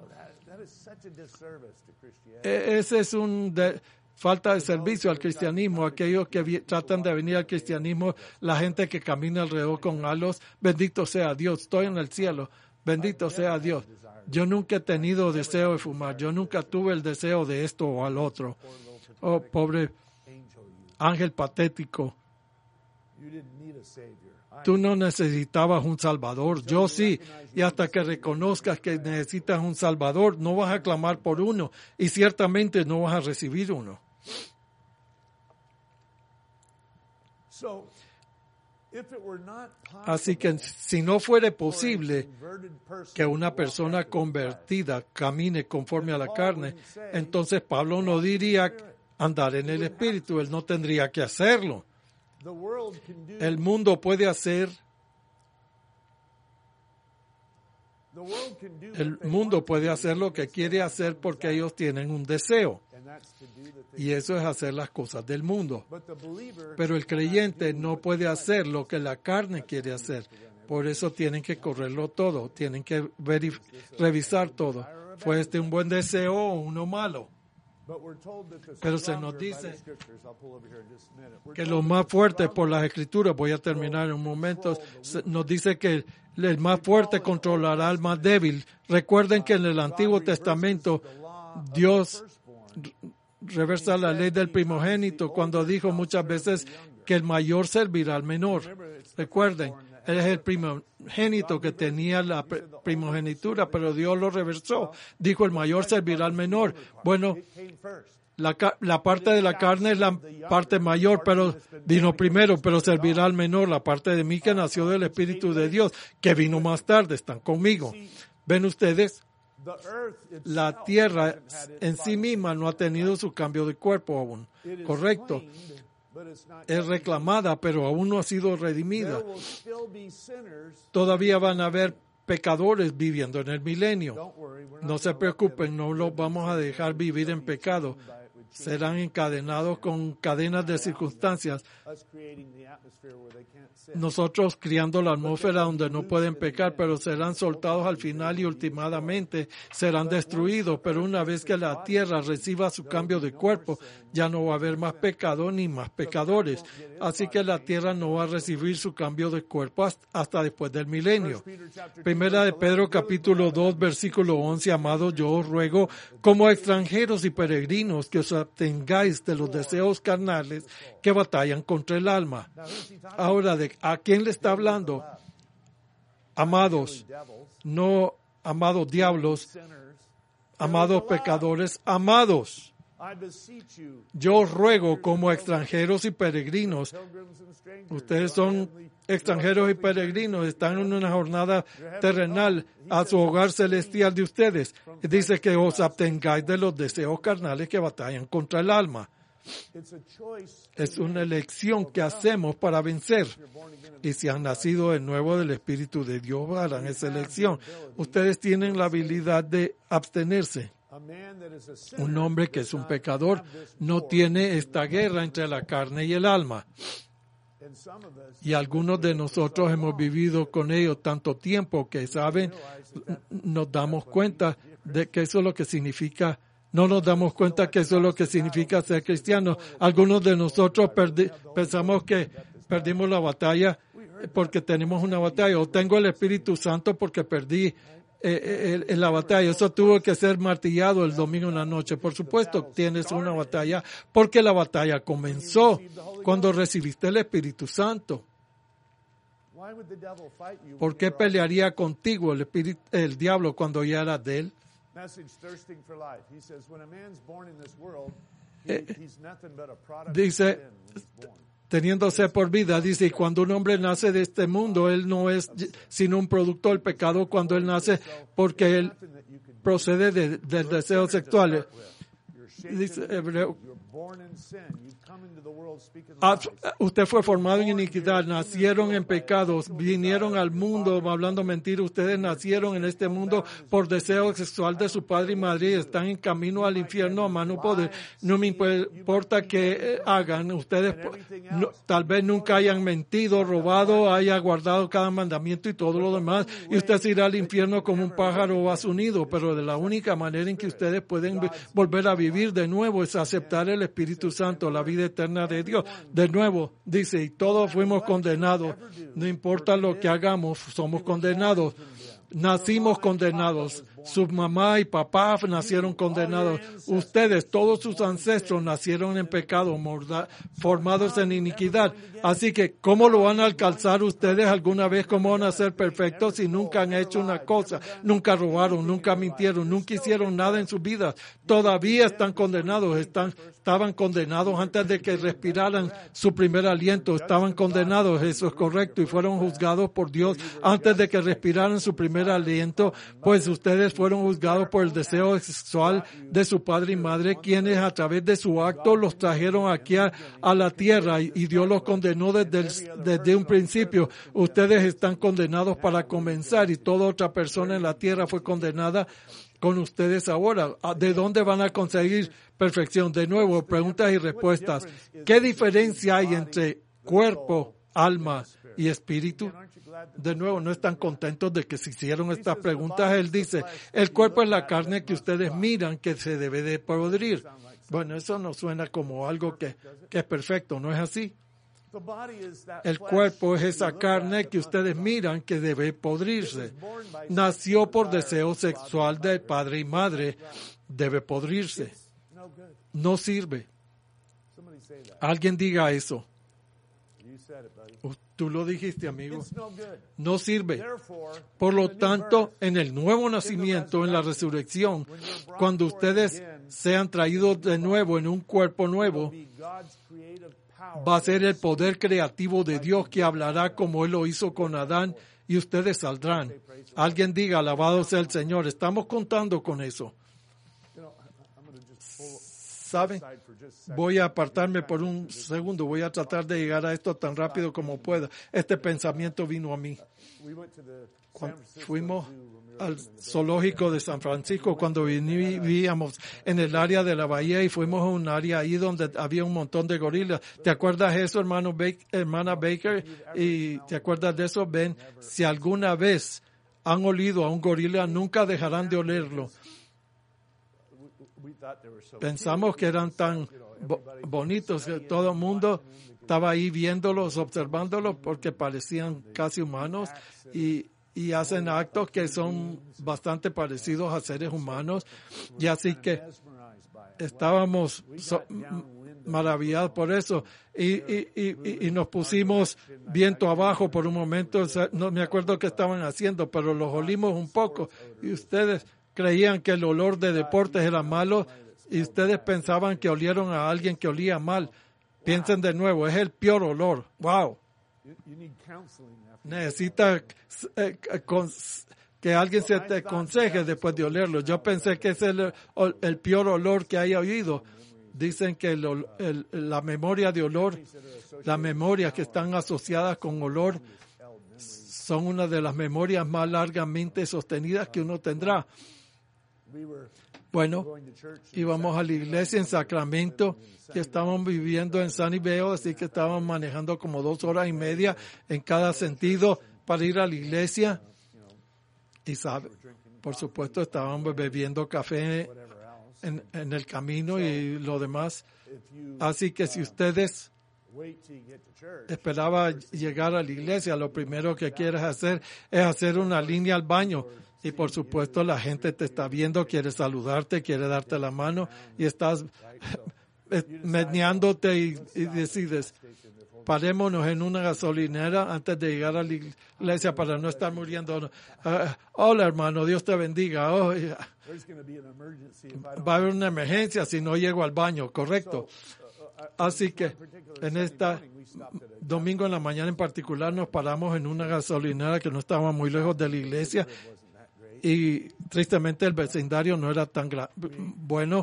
Ese es falta de servicio al cristianismo. Aquellos que tratan de venir al cristianismo, la gente que camina alrededor con halos, bendito sea Dios, estoy en el cielo, bendito sea Dios. Yo nunca he tenido deseo de fumar, yo nunca tuve el deseo de esto o al otro. Oh, pobre ángel patético. Tú no necesitabas un salvador, yo sí. Y hasta que reconozcas que necesitas un salvador, no vas a clamar por uno y ciertamente no vas a recibir uno. Así que si no fuera posible que una persona convertida camine conforme a la carne, entonces Pablo no diría andar en el Espíritu, él no tendría que hacerlo. El mundo puede hacer lo que quiere hacer porque ellos tienen un deseo. Y eso es hacer las cosas del mundo. Pero el creyente no puede hacer lo que la carne quiere hacer. Por eso tienen que correrlo todo, tienen que revisar todo. ¿Fue este un buen deseo o uno malo? Pero se nos dice que lo más fuerte por las Escrituras, voy a terminar en un momento, nos dice que el más fuerte controlará al más débil. Recuerden que en el Antiguo Testamento Dios reversa la ley del primogénito cuando dijo muchas veces que el mayor servirá al menor. Recuerden, él es el primogénito que tenía la primogenitura, pero Dios lo reversó. Dijo, el mayor servirá al menor. Bueno, la parte de la carne es la parte mayor, pero vino primero, pero servirá al menor. La parte de mí que nació del Espíritu de Dios, que vino más tarde, están conmigo. ¿Ven ustedes? La tierra en sí misma no ha tenido su cambio de cuerpo aún. Correcto. Es reclamada, pero aún no ha sido redimida. Todavía van a haber pecadores viviendo en el milenio. No se preocupen, no los vamos a dejar vivir en pecado. Serán encadenados con cadenas de circunstancias. Nosotros criando la atmósfera donde no pueden pecar, pero serán soltados al final y últimamente serán destruidos. Pero una vez que la tierra reciba su cambio de cuerpo, ya no va a haber más pecado ni más pecadores. Así que la tierra no va a recibir su cambio de cuerpo hasta después del milenio. Primera de Pedro capítulo 2 versículo 11, amados, yo os ruego como extranjeros y peregrinos que os abstengáis de los deseos carnales que batallan contra el alma. Ahora, ¿a quién le está hablando? Amados, no amados diablos, amados pecadores, amados. Yo os ruego como extranjeros y peregrinos. Ustedes son extranjeros y peregrinos, están en una jornada terrenal a su hogar celestial de ustedes. Dice que os abstengáis de los deseos carnales que batallan contra el alma. Es una elección que hacemos para vencer. Y si han nacido de nuevo del Espíritu de Dios, harán esa elección. Ustedes tienen la habilidad de abstenerse. Un hombre que es un pecador no tiene esta guerra entre la carne y el alma. Y algunos de nosotros hemos vivido con ellos tanto tiempo que saben, nos damos cuenta de que eso es lo que significa. No nos damos cuenta que eso es lo que significa ser cristianos. Algunos de nosotros pensamos que perdimos la batalla porque tenemos una batalla. O tengo el Espíritu Santo porque perdí en la batalla. Eso tuvo que ser martillado el domingo en la noche. Por supuesto, tienes una batalla porque la batalla comenzó cuando recibiste el Espíritu Santo. ¿Por qué pelearía contigo el diablo cuando ya eras de él? Dice, teniendo sed por vida, dice, y cuando un hombre nace de este mundo, él no es sino un producto del pecado cuando él nace, porque él procede del deseo sexual. Dice Hebreo, usted fue formado en iniquidad, nacieron en pecados, vinieron al mundo hablando mentiras. Ustedes nacieron en este mundo por deseo sexual de su padre y madre y están en camino al infierno a mano poder. No me importa qué hagan, ustedes tal vez nunca hayan mentido, robado, hayan guardado cada mandamiento y todo lo demás, y usted se irá al infierno como un pájaro a su nido. Pero de la única manera en que ustedes pueden volver a vivir de nuevo es aceptar el Espíritu Santo, la vida eterna de Dios. De nuevo, dice, y todos fuimos condenados. No importa lo que hagamos, somos condenados. Nacimos condenados. Su mamá y papá nacieron condenados. Ustedes, todos sus ancestros nacieron en pecado, formados en iniquidad. Así que, ¿cómo lo van a alcanzar ustedes alguna vez? ¿Cómo van a ser perfectos si nunca han hecho una cosa? Nunca robaron, nunca mintieron, nunca hicieron nada en sus vidas. Todavía están condenados. Estaban condenados antes de que respiraran su primer aliento. Estaban condenados, eso es correcto, y fueron juzgados por Dios antes de que respiraran su primer aliento, pues ustedes fueron juzgados por el deseo sexual de su padre y madre, quienes a través de su acto los trajeron aquí a la tierra, y Dios los condenó desde un principio. Ustedes están condenados para comenzar, y toda otra persona en la tierra fue condenada con ustedes ahora. ¿De dónde van a conseguir perfección? De nuevo, preguntas y respuestas. ¿Qué diferencia hay entre cuerpo, alma y espíritu? De nuevo, no están contentos de que se hicieron estas preguntas. Él dice, el cuerpo es la carne que ustedes miran que se debe de podrir. Bueno, eso no suena como algo que es perfecto, ¿no es así? The body is that El flesh cuerpo es you esa look at carne that que must ustedes die. miran que debe podrirse. It was born by Nació por sexual deseo desire of sexual father del and mother. padre y madre. Debe podrirse. It's no good. No sirve. Somebody say that. Alguien diga eso. You said it, buddy. Tú lo dijiste, amigo. It's no good. No sirve. Therefore, Por lo in the new tanto, birth, en el nuevo nacimiento, en la resurrección, cuando ustedes sean traídos de nuevo en un cuerpo nuevo, be God's creative power. va a ser el poder creativo de Dios que hablará como Él lo hizo con Adán y ustedes saldrán. Alguien diga, alabado sea el Señor. Estamos contando con eso. You know, I'm going to just pull ¿Saben? aside for just a second. Voy a apartarme por un segundo. Voy a tratar de llegar a esto tan rápido como pueda. Este pensamiento vino a mí. We went to the San Cuando Francisco fuimos Zoo when we were al living in the zoológico de San Francisco, cuando vivíamos en el área de la bahía y fuimos a un área ahí donde había un montón de gorilas. ¿Te acuerdas de eso, hermana Baker? ¿Y te acuerdas de eso, Ben? Si alguna vez han olido a un gorila, nunca dejarán de olerlo. we thought they were so Pensamos que eran tan bonitos que todo el mundo estaba ahí viéndolos, observándolos, porque parecían casi humanos y hacen actos que son bastante parecidos a seres humanos. Y así que mesmerized by it. estábamos maravillados por eso y nos pusimos viento abajo por un momento. O sea, no me acuerdo qué estaban haciendo, pero los olimos un poco y ustedes creían que el olor de deportes era malo y ustedes pensaban que olieron a alguien que olía mal. Piensen de nuevo, es el peor olor. ¡Wow! You need counseling after. Necesita que alguien se te aconseje después de olerlo. Yo pensé que es el peor olor que haya oído. Dicen que la memoria de olor, las memorias que están asociadas con olor, son una de las memorias más largamente sostenidas que uno tendrá. We were Bueno, going to church. íbamos a la iglesia en Sacramento, que estábamos viviendo en Sunnyvale, así que estábamos manejando como 2 horas y media en cada sentido para ir a la iglesia. Y sabe, por supuesto, estábamos bebiendo café Whatever else. en el camino y lo demás. If you Así que si ustedes wait till you get to church, esperaban llegar a la iglesia, lo primero que quieres hacer es hacer una línea al baño. Y por supuesto la gente te está viendo, quiere saludarte, quiere darte la mano y estás meneándote y decides, parémonos en una gasolinera antes de llegar a la iglesia para no estar muriendo. Hola hermano, Dios te bendiga. Oh, there's going to be an emergency if I don't. va a haber una emergencia si no llego al baño, correcto. Así que en esta domingo en la mañana en particular nos paramos en una gasolinera que no estaba muy lejos de la iglesia y tristemente el vecindario no era tan bueno.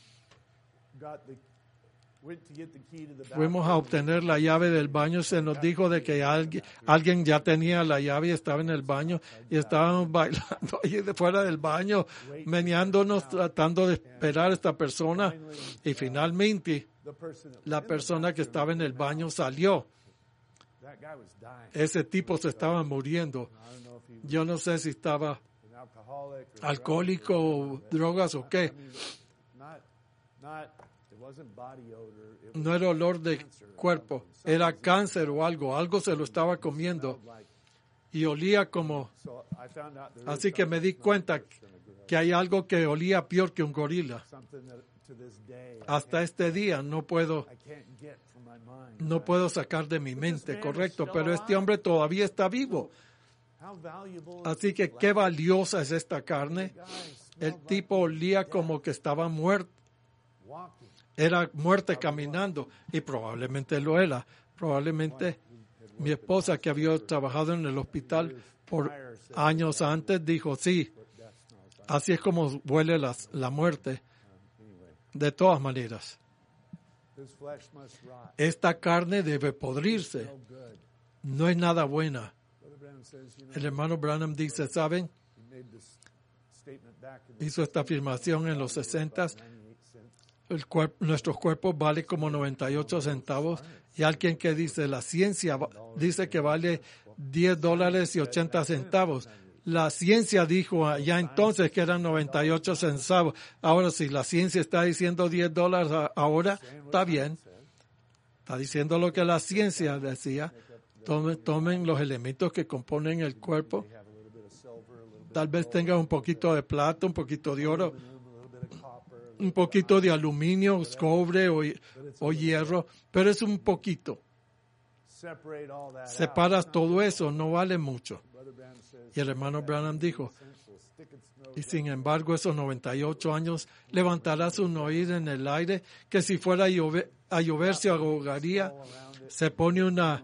Went to get the key to the Fuimos a obtener la llave del baño. Se nos dijo de que alguien ya tenía la llave y estaba en el baño y estábamos bailando ahí de fuera del baño, meneándonos, tratando de esperar a esta persona. Y finalmente the person that la persona que estaba en el baño salió. that guy was dying. Ese tipo se estaba muriendo. I don't know if he was Yo no sé si estaba an alcoholic or alcohólico o drogas o qué. not it wasn't body odor. It No era olor de cuerpo, era cáncer o algo se lo estaba comiendo was like, y olía como... so I found out there is Así que me di cuenta que hay algo que olía peor que un gorila. something that to this day Hasta este día no puedo I can't get from my mind. sacar de mi mente, correcto, pero este hombre todavía está vivo. How valuable Así que qué valiosa es esta carne. El tipo olía como que estaba muerto, walking. era muerte caminando y probablemente lo era. Probablemente mi esposa, que había trabajado en el hospital por años antes, dijo, sí, así es como huele la muerte. De todas maneras, His flesh must rot. esta carne debe podrirse. No good. No es nada buena. Brother Branham says, you know, El hermano Branham dice, ¿saben? he made this statement back in the Hizo esta afirmación en los 60. 98 cents. Nuestros cuerpos valen como 98 centavos. Y alguien que dice, la ciencia dice que vale $10.80. La ciencia dijo allá entonces que eran 98 centavos. Ahora, si la ciencia está diciendo $10 ahora, está bien. Está diciendo lo que la ciencia decía. Tomen los elementos que componen el cuerpo. Tal vez tenga un poquito de plata, un poquito de oro, un poquito de aluminio, cobre o hierro, pero es un poquito. Separas todo eso, no vale mucho. Y el hermano Branham dijo, y sin embargo esos 98 años levantarás un oído en el aire que si fuera a llover se ahogaría. Se pone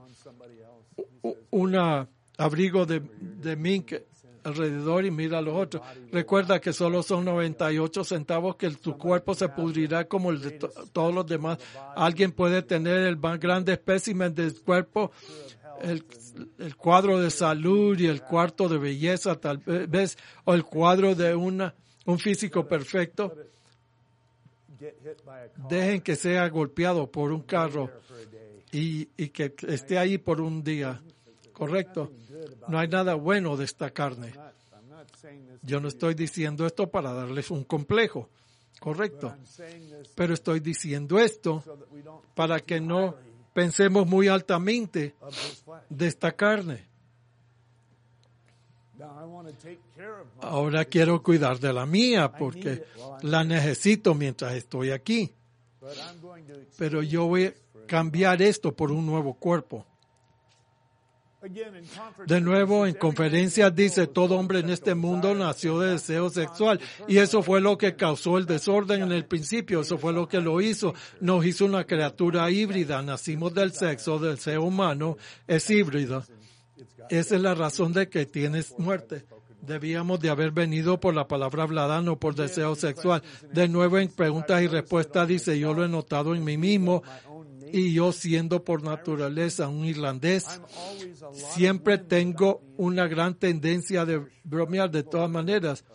una abrigo de mink alrededor y mira a los otros. Recuerda que solo son 98 centavos, que tu cuerpo se pudrirá como el de todos los demás. Alguien puede tener el más grande espécimen del cuerpo, el cuadro de salud y el cuarto de belleza tal vez, o el cuadro de un físico perfecto. Dejen que sea golpeado por un carro y que esté ahí por un día. Correcto. No hay nada bueno de esta carne. Yo no estoy diciendo esto para darles un complejo. Correcto. Pero estoy diciendo esto para que no pensemos muy altamente de esta carne. Ahora quiero cuidar de la mía porque la necesito mientras estoy aquí. Pero yo voy a cambiar esto por un nuevo cuerpo. De nuevo, en conferencias dice, todo hombre en este mundo nació de deseo sexual. Y eso fue lo que causó el desorden en el principio. Eso fue lo que lo hizo. Nos hizo una criatura híbrida. Nacimos del sexo del ser humano. Es híbrido. Esa es la razón de que tienes muerte. Debíamos de haber venido por la palabra hablada, no por deseo sexual. De nuevo, en preguntas y respuestas dice, yo lo he notado en mí mismo. Y yo, siendo por naturaleza un irlandés, siempre tengo una gran tendencia de bromear de todas maneras.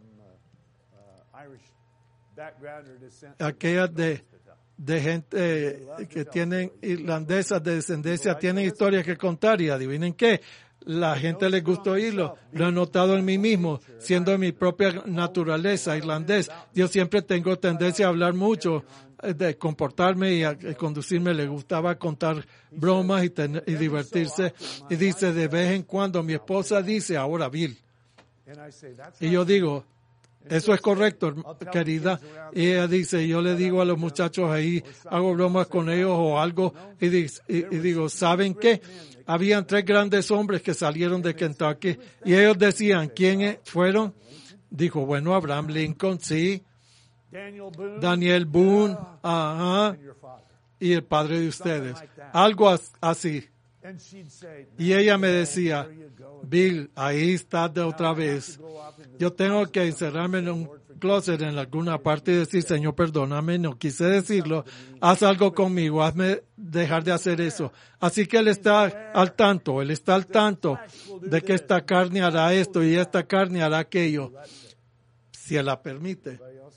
Aquellas de gente que tienen irlandesas de descendencia tienen historias que contar y adivinen qué. La gente les gusta oírlo. Lo he notado en mí mismo, siendo de mi propia naturaleza irlandés. Yo siempre tengo tendencia a hablar mucho, de comportarme y a conducirme. Le gustaba contar bromas y divertirse. Y dice, de vez en cuando mi esposa dice, ahora Bill. Y yo digo, eso es correcto, querida. Y ella dice, yo le digo a los muchachos ahí, hago bromas con ellos o algo, y digo, ¿saben qué? Habían 3 grandes hombres que salieron de Kentucky y ellos decían, ¿quiénes fueron? Dijo, bueno, Abraham Lincoln, sí. Daniel Boone, ajá. Y el padre de ustedes. Algo así. Y ella me decía, Bill, ahí estás de otra vez. Yo tengo que encerrarme en un closet en alguna parte y decir, Señor, perdóname, no quise decirlo. Haz algo conmigo, hazme dejar de hacer eso. Así que él está al tanto de que esta carne hará esto y esta carne hará aquello. Si él la permite.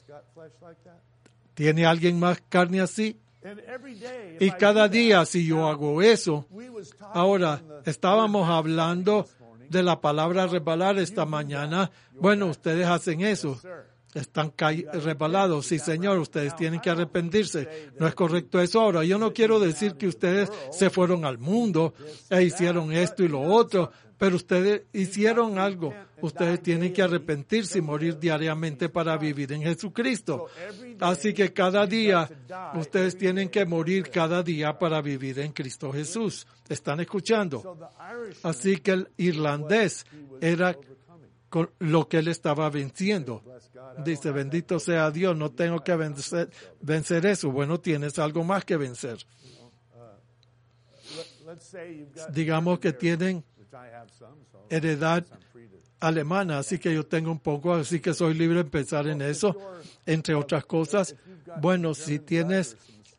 ¿Tiene alguien más carne así? Y cada día, si yo hago eso, ahora estábamos hablando de la palabra resbalar esta mañana. Bueno, ustedes hacen eso. Están resbalados. Sí, Señor, ustedes tienen que arrepentirse. No es correcto eso ahora. Yo no quiero decir que ustedes se fueron al mundo e hicieron esto y lo otro, pero ustedes hicieron algo. Ustedes tienen que arrepentirse y morir diariamente para vivir en Jesucristo. Así que cada día, ustedes tienen que morir cada día para vivir en Cristo Jesús. ¿Están escuchando? Así que el irlandés era con lo que él estaba venciendo. Dice, bendito sea Dios, no tengo que vencer eso. Bueno, tienes algo más que vencer. Digamos que tienen heredad alemana, así que yo tengo un poco, así que soy libre de empezar en eso, entre otras cosas. Bueno, si tienes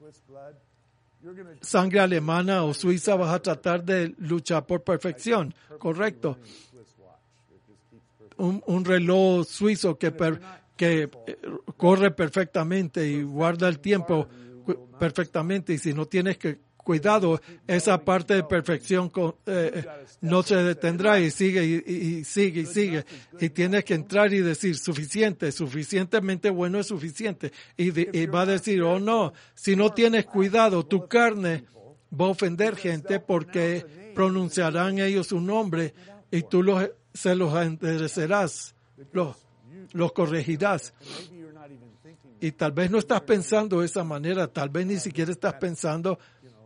sangre alemana o suiza, vas a tratar de luchar por perfección, correcto. Un reloj suizo que corre perfectamente y guarda el tiempo perfectamente, y si no tienes que cuidado, esa parte de perfección no se detendrá y sigue y sigue y sigue. Y tienes que entrar y decir, suficientemente bueno es suficiente. Y va a decir, oh no, si no tienes cuidado, tu carne va a ofender gente porque pronunciarán ellos su nombre y tú se los enderecerás, los corregirás. Y tal vez no estás pensando de esa manera, tal vez ni siquiera estás pensando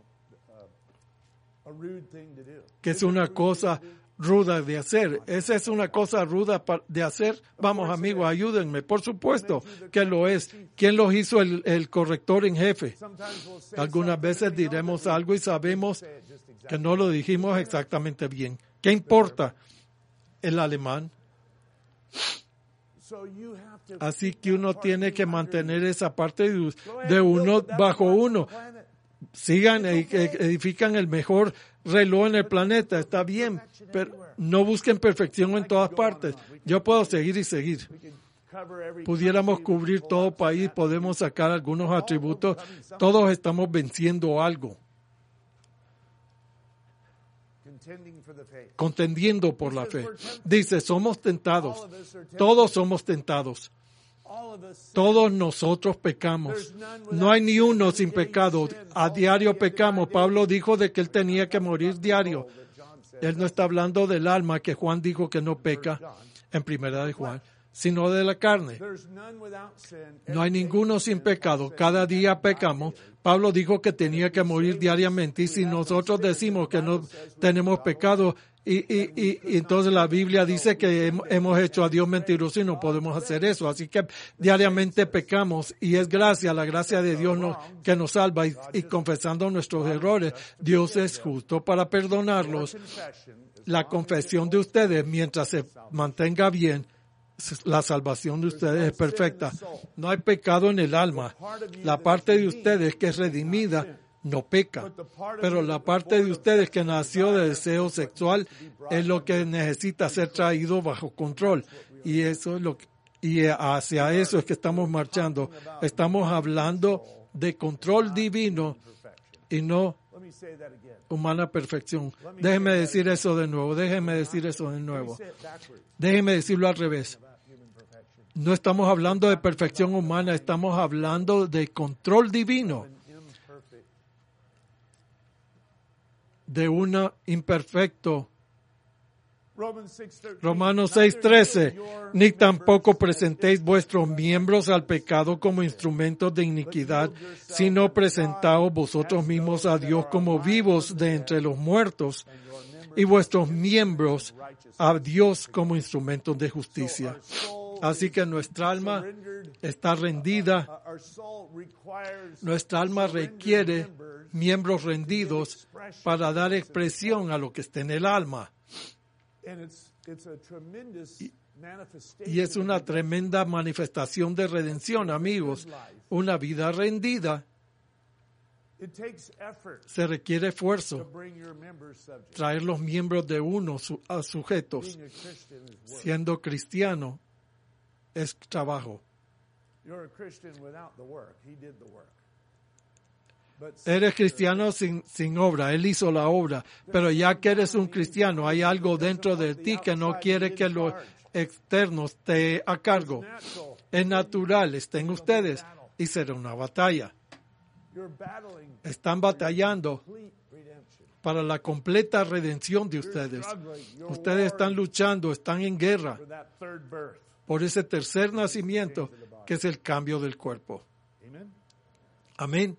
que es una cosa ruda de hacer. Esa es una cosa ruda de hacer. Vamos, amigos, ayúdenme. Por supuesto que lo es. ¿Quién los hizo el corrector en jefe? Algunas veces diremos algo y sabemos que no lo dijimos exactamente bien. ¿Qué importa el alemán? Así que uno tiene que mantener esa parte de uno bajo uno. Sigan, edifican el mejor reloj en el planeta, está bien, pero no busquen perfección en todas partes. Yo puedo seguir y seguir. Pudiéramos cubrir todo país, podemos sacar algunos atributos. Todos estamos venciendo algo. Contendiendo por la fe. Dice, somos tentados. Todos somos tentados. Todos nosotros pecamos. No hay ni uno sin pecado. A diario pecamos. Pablo dijo de que él tenía que morir diario. Él no está hablando del alma, que Juan dijo que no peca en Primera de Juan, sino de la carne. No hay ninguno sin pecado. Cada día pecamos. Pablo dijo que tenía que morir diariamente. Y si nosotros decimos que no tenemos pecado, y entonces la Biblia dice que hemos hecho a Dios mentiroso y no podemos hacer eso. Así que diariamente pecamos y es la gracia de Dios que nos salva y confesando nuestros errores, Dios es justo para perdonarlos. La confesión de ustedes, mientras se mantenga bien, la salvación de ustedes es perfecta. No hay pecado en el alma. La parte de ustedes que es redimida no peca, pero la parte de ustedes que nació de deseo sexual es lo que necesita ser traído bajo control, y eso es y hacia eso es que estamos marchando. Estamos hablando de control divino y no humana perfección. Déjeme decir eso de nuevo. Déjeme decirlo al revés. No estamos hablando de perfección humana, estamos hablando de control divino. De uno imperfecto. Romanos 6:13. Ni tampoco presentéis vuestros miembros al pecado como instrumentos de iniquidad, sino presentaos vosotros mismos a Dios como vivos de entre los muertos, y vuestros miembros a Dios como instrumentos de justicia. Así que nuestra alma está rendida. Nuestra alma requiere miembros rendidos para dar expresión a lo que está en el alma. Y es una tremenda manifestación de redención, amigos. Una vida rendida. Se requiere esfuerzo. Traer los miembros de uno a sujetos. Siendo cristiano es trabajo. Eres cristiano sin obra, Él hizo la obra, pero ya que eres un cristiano, hay algo dentro de ti que no quiere que los externos esté a cargo. Es natural, está en ustedes y será una batalla. Están batallando para la completa redención de ustedes. Ustedes están luchando, están en guerra por ese tercer nacimiento que es el cambio del cuerpo. Amén.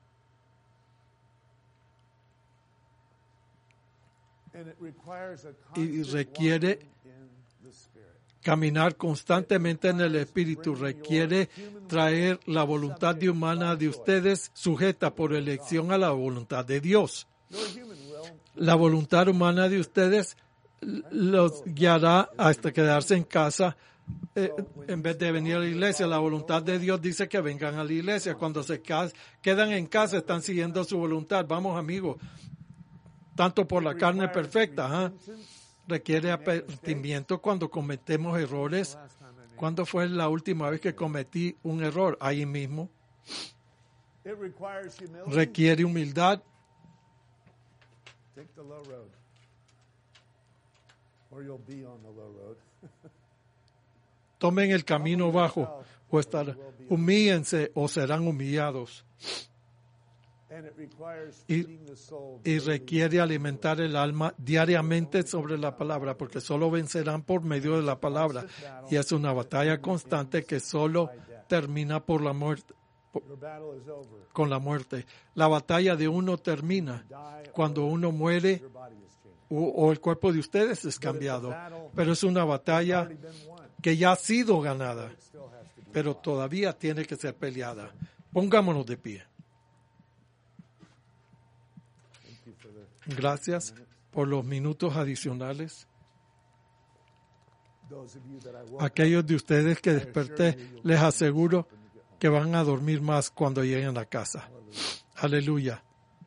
Y requiere caminar constantemente en el Espíritu, requiere traer la voluntad humana de ustedes sujeta por elección a la voluntad de Dios. La voluntad humana de ustedes los guiará hasta quedarse en casa en vez de venir a la iglesia. La voluntad de Dios dice que vengan a la iglesia. Cuando se quedan en casa están siguiendo su voluntad. Vamos, amigos. Tanto por la carne perfecta, requiere arrepentimiento cuando cometemos errores. ¿Cuándo fue la última vez que cometí un error? Ahí mismo. Requiere humildad Take the low road. Or you'll be on the low road. Tomen el camino bajo, o humíllense o serán humillados. Y requiere alimentar el alma diariamente sobre la palabra, porque solo vencerán por medio de la palabra. Y es una batalla constante que solo termina por la muerte, con la muerte. La batalla de uno termina cuando uno muere o el cuerpo de ustedes es cambiado. Pero es una batalla que ya ha sido ganada, pero todavía tiene que ser peleada. Pongámonos de pie. Gracias por los minutos adicionales. Aquellos de ustedes que desperté, les aseguro que van a dormir más cuando lleguen a casa. Aleluya.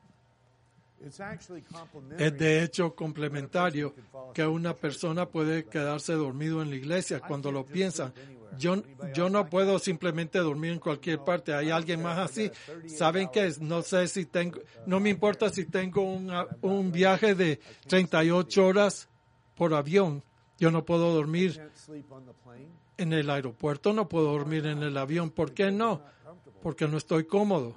Es de hecho complementario que una persona puede quedarse dormido en la iglesia cuando lo piensan. Yo no puedo simplemente dormir en cualquier parte. ¿Hay alguien más así? ¿Saben qué es? No sé si tengo, no me importa si tengo un viaje de 38 horas por avión. Yo no puedo dormir en el aeropuerto, no puedo dormir en el avión. ¿Por qué no? Porque no estoy cómodo.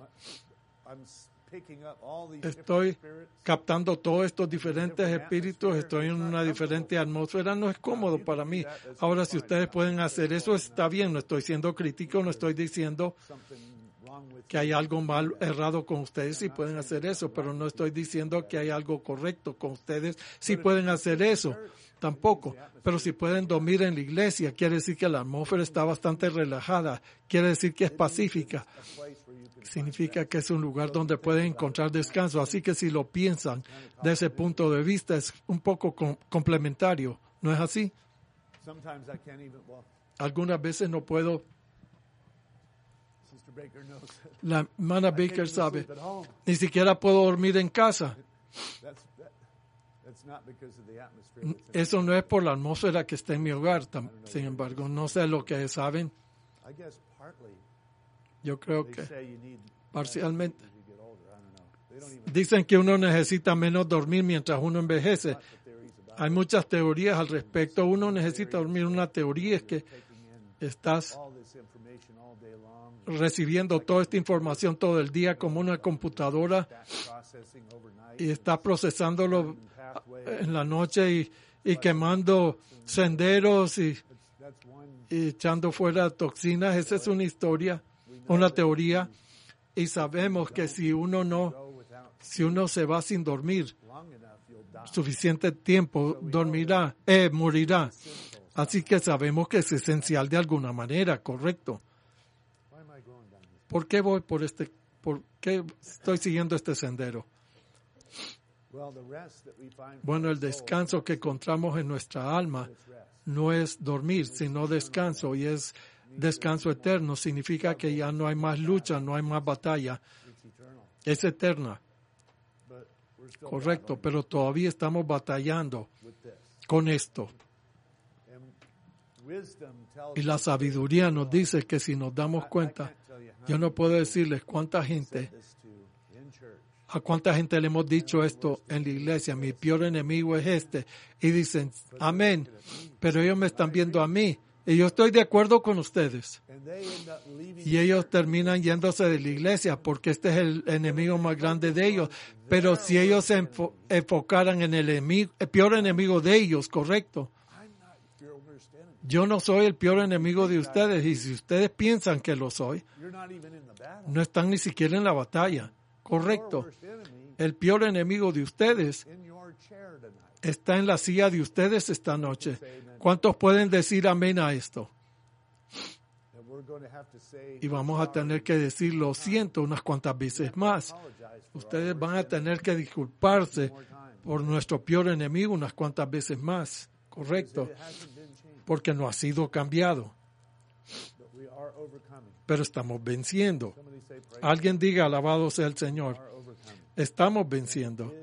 Estoy captando todos estos diferentes espíritus, estoy en una diferente atmósfera, no es cómodo para mí. Ahora, si ustedes pueden hacer eso, está bien, no estoy siendo crítico, no estoy diciendo que hay algo mal, errado con ustedes si pueden hacer eso, pero no estoy diciendo que hay algo correcto con ustedes si pueden hacer eso, tampoco. Pero si pueden dormir en la iglesia, quiere decir que la atmósfera está bastante relajada, quiere decir que es pacífica. Significa que es un lugar donde pueden encontrar descanso. Así que si lo piensan de ese punto de vista, es un poco complementario. ¿No es así? Algunas veces no puedo. La hermana Baker sabe. Ni siquiera puedo dormir en casa. Eso no es por la atmósfera que está en mi hogar. Sin embargo, no sé lo que saben. Yo creo que parcialmente. Dicen que uno necesita menos dormir mientras uno envejece. Hay muchas teorías al respecto. Uno necesita dormir. Una teoría es que estás recibiendo toda esta información todo el día como una computadora y estás procesándolo en la noche y quemando senderos y echando fuera toxinas. Esa es una historia. Una teoría, y sabemos que si uno se va sin dormir suficiente tiempo, morirá. Así que sabemos que es esencial de alguna manera, correcto. ¿Por qué por qué estoy siguiendo este sendero? Bueno, el descanso que encontramos en nuestra alma no es dormir, sino descanso, y es descanso eterno. Significa que ya no hay más lucha, no hay más batalla. Es eterna. Correcto, pero todavía estamos batallando con esto. Y la sabiduría nos dice que si nos damos cuenta, yo no puedo decirles a cuánta gente le hemos dicho esto en la iglesia, mi peor enemigo es este. Y dicen, amén, pero ellos me están viendo a mí. Y yo estoy de acuerdo con ustedes. Y ellos terminan yéndose de la iglesia porque este es el enemigo más grande de ellos. Pero si ellos se enfocaran en el peor enemigo de ellos, correcto. Yo no soy el peor enemigo de ustedes. Y si ustedes piensan que lo soy, no están ni siquiera en la batalla. Correcto. El peor enemigo de ustedes está en la silla de ustedes esta noche. ¿Cuántos pueden decir amén a esto? Y vamos a tener que decir lo siento unas cuantas veces más. Ustedes van a tener que disculparse por nuestro peor enemigo unas cuantas veces más. Correcto. Porque no ha sido cambiado. Pero estamos venciendo. Alguien diga, alabado sea el Señor. Estamos venciendo.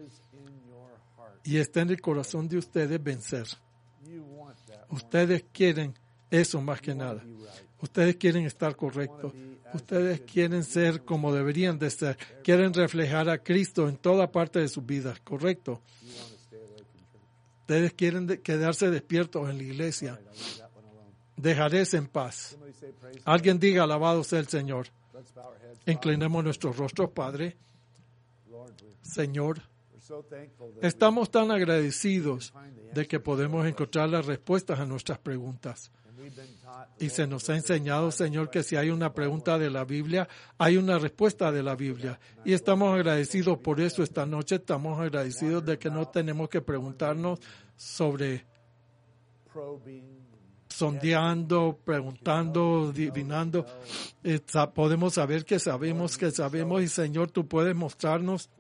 Y está en el corazón de ustedes vencer. Ustedes quieren Eso más que nada. Ustedes quieren estar correctos. Ustedes quieren ser como deberían de ser. Quieren reflejar a Cristo en toda parte de sus vidas. Correcto. Ustedes quieren quedarse despiertos en la iglesia. Dejaréis en paz. Alguien diga, alabado sea el Señor. Inclinemos nuestros rostros, Padre. Señor, estamos tan agradecidos de que podemos encontrar las respuestas a nuestras preguntas. Y se nos ha enseñado, Señor, que si hay una pregunta de la Biblia, hay una respuesta de la Biblia. Y estamos agradecidos por eso esta noche. Estamos agradecidos de que no tenemos que preguntarnos sobre sondeando, preguntando, adivinando. Podemos saber que sabemos y, Señor, tú puedes mostrarnos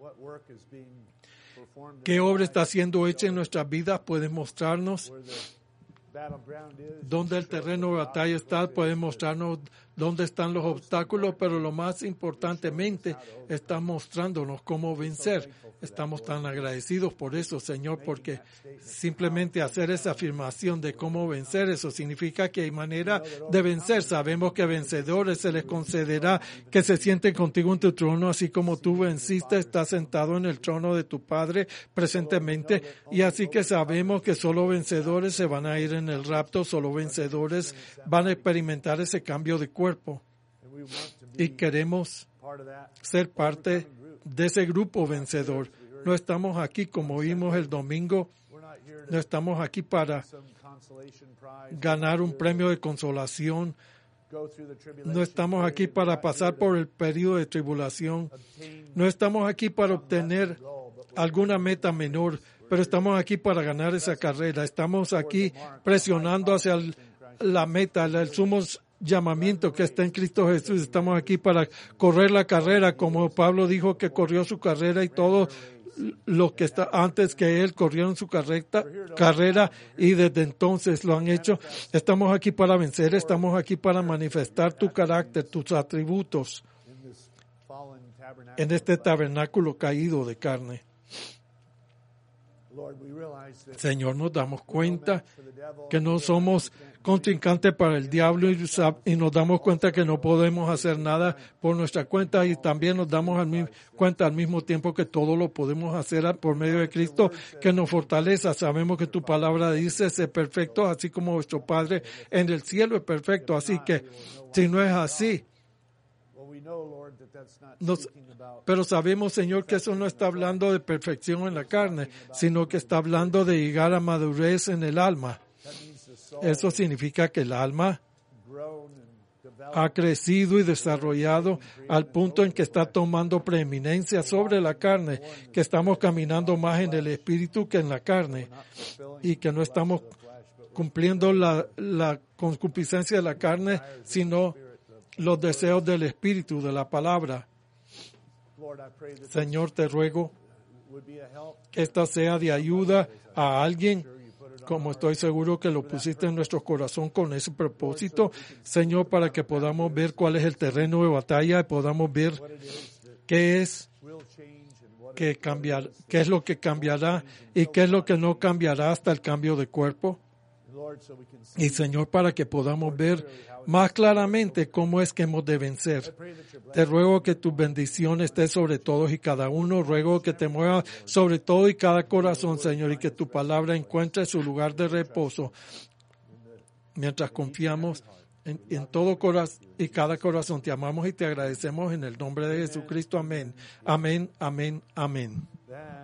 qué obra está siendo hecha en nuestras vidas. Puedes mostrarnos dónde el terreno de batalla está, puede mostrarnos dónde están los obstáculos, pero lo más importantemente está mostrándonos cómo vencer. Estamos tan agradecidos por eso, Señor, porque simplemente hacer esa afirmación de cómo vencer, eso significa que hay manera de vencer. Sabemos que vencedores se les concederá que se sienten contigo en tu trono, así como tú venciste, estás sentado en el trono de tu Padre presentemente, y así que sabemos que solo vencedores se van a ir en el rapto, solo vencedores van a experimentar ese cambio de cuerpo. Y queremos ser parte de ese grupo vencedor. No estamos aquí, como vimos el domingo, no estamos aquí para ganar un premio de consolación. No estamos aquí para pasar por el periodo de tribulación. No estamos aquí para obtener alguna meta menor, pero estamos aquí para ganar esa carrera. Estamos aquí presionando hacia la meta, el sumo llamamiento que está en Cristo Jesús. Estamos aquí para correr la carrera, como Pablo dijo que corrió su carrera, y todo lo que está antes que él corrieron su carrera y desde entonces lo han hecho. Estamos aquí para vencer, estamos aquí para manifestar tu carácter, tus atributos en este tabernáculo caído de carne. Señor, nos damos cuenta que no somos contrincantes para el diablo y nos damos cuenta que no podemos hacer nada por nuestra cuenta, y también nos damos cuenta al mismo tiempo que todo lo podemos hacer por medio de Cristo que nos fortalece. Sabemos que tu palabra dice ser perfecto así como vuestro Padre en el cielo es perfecto. Así que si no es así, pero sabemos, Señor, que eso no está hablando de perfección en la carne, sino que está hablando de llegar a madurez en el alma. Eso significa que el alma ha crecido y desarrollado al punto en que está tomando preeminencia sobre la carne, que estamos caminando más en el espíritu que en la carne, y que no estamos cumpliendo la concupiscencia de la carne, sino los deseos del espíritu, de la palabra. Señor, te ruego que esta sea de ayuda a alguien, como estoy seguro que lo pusiste en nuestro corazón con ese propósito, Señor, para que podamos ver cuál es el terreno de batalla y podamos ver qué es lo que cambiará y qué es lo que no cambiará hasta el cambio de cuerpo. Y Señor, para que podamos ver más claramente cómo es que hemos de vencer. Te ruego que tu bendición esté sobre todos y cada uno. Ruego que te muevas sobre todo y cada corazón, Señor, y que tu palabra encuentre su lugar de reposo. Mientras confiamos en todo corazón y cada corazón, te amamos y te agradecemos en el nombre de Jesucristo. Amén. Amén, amén, amén.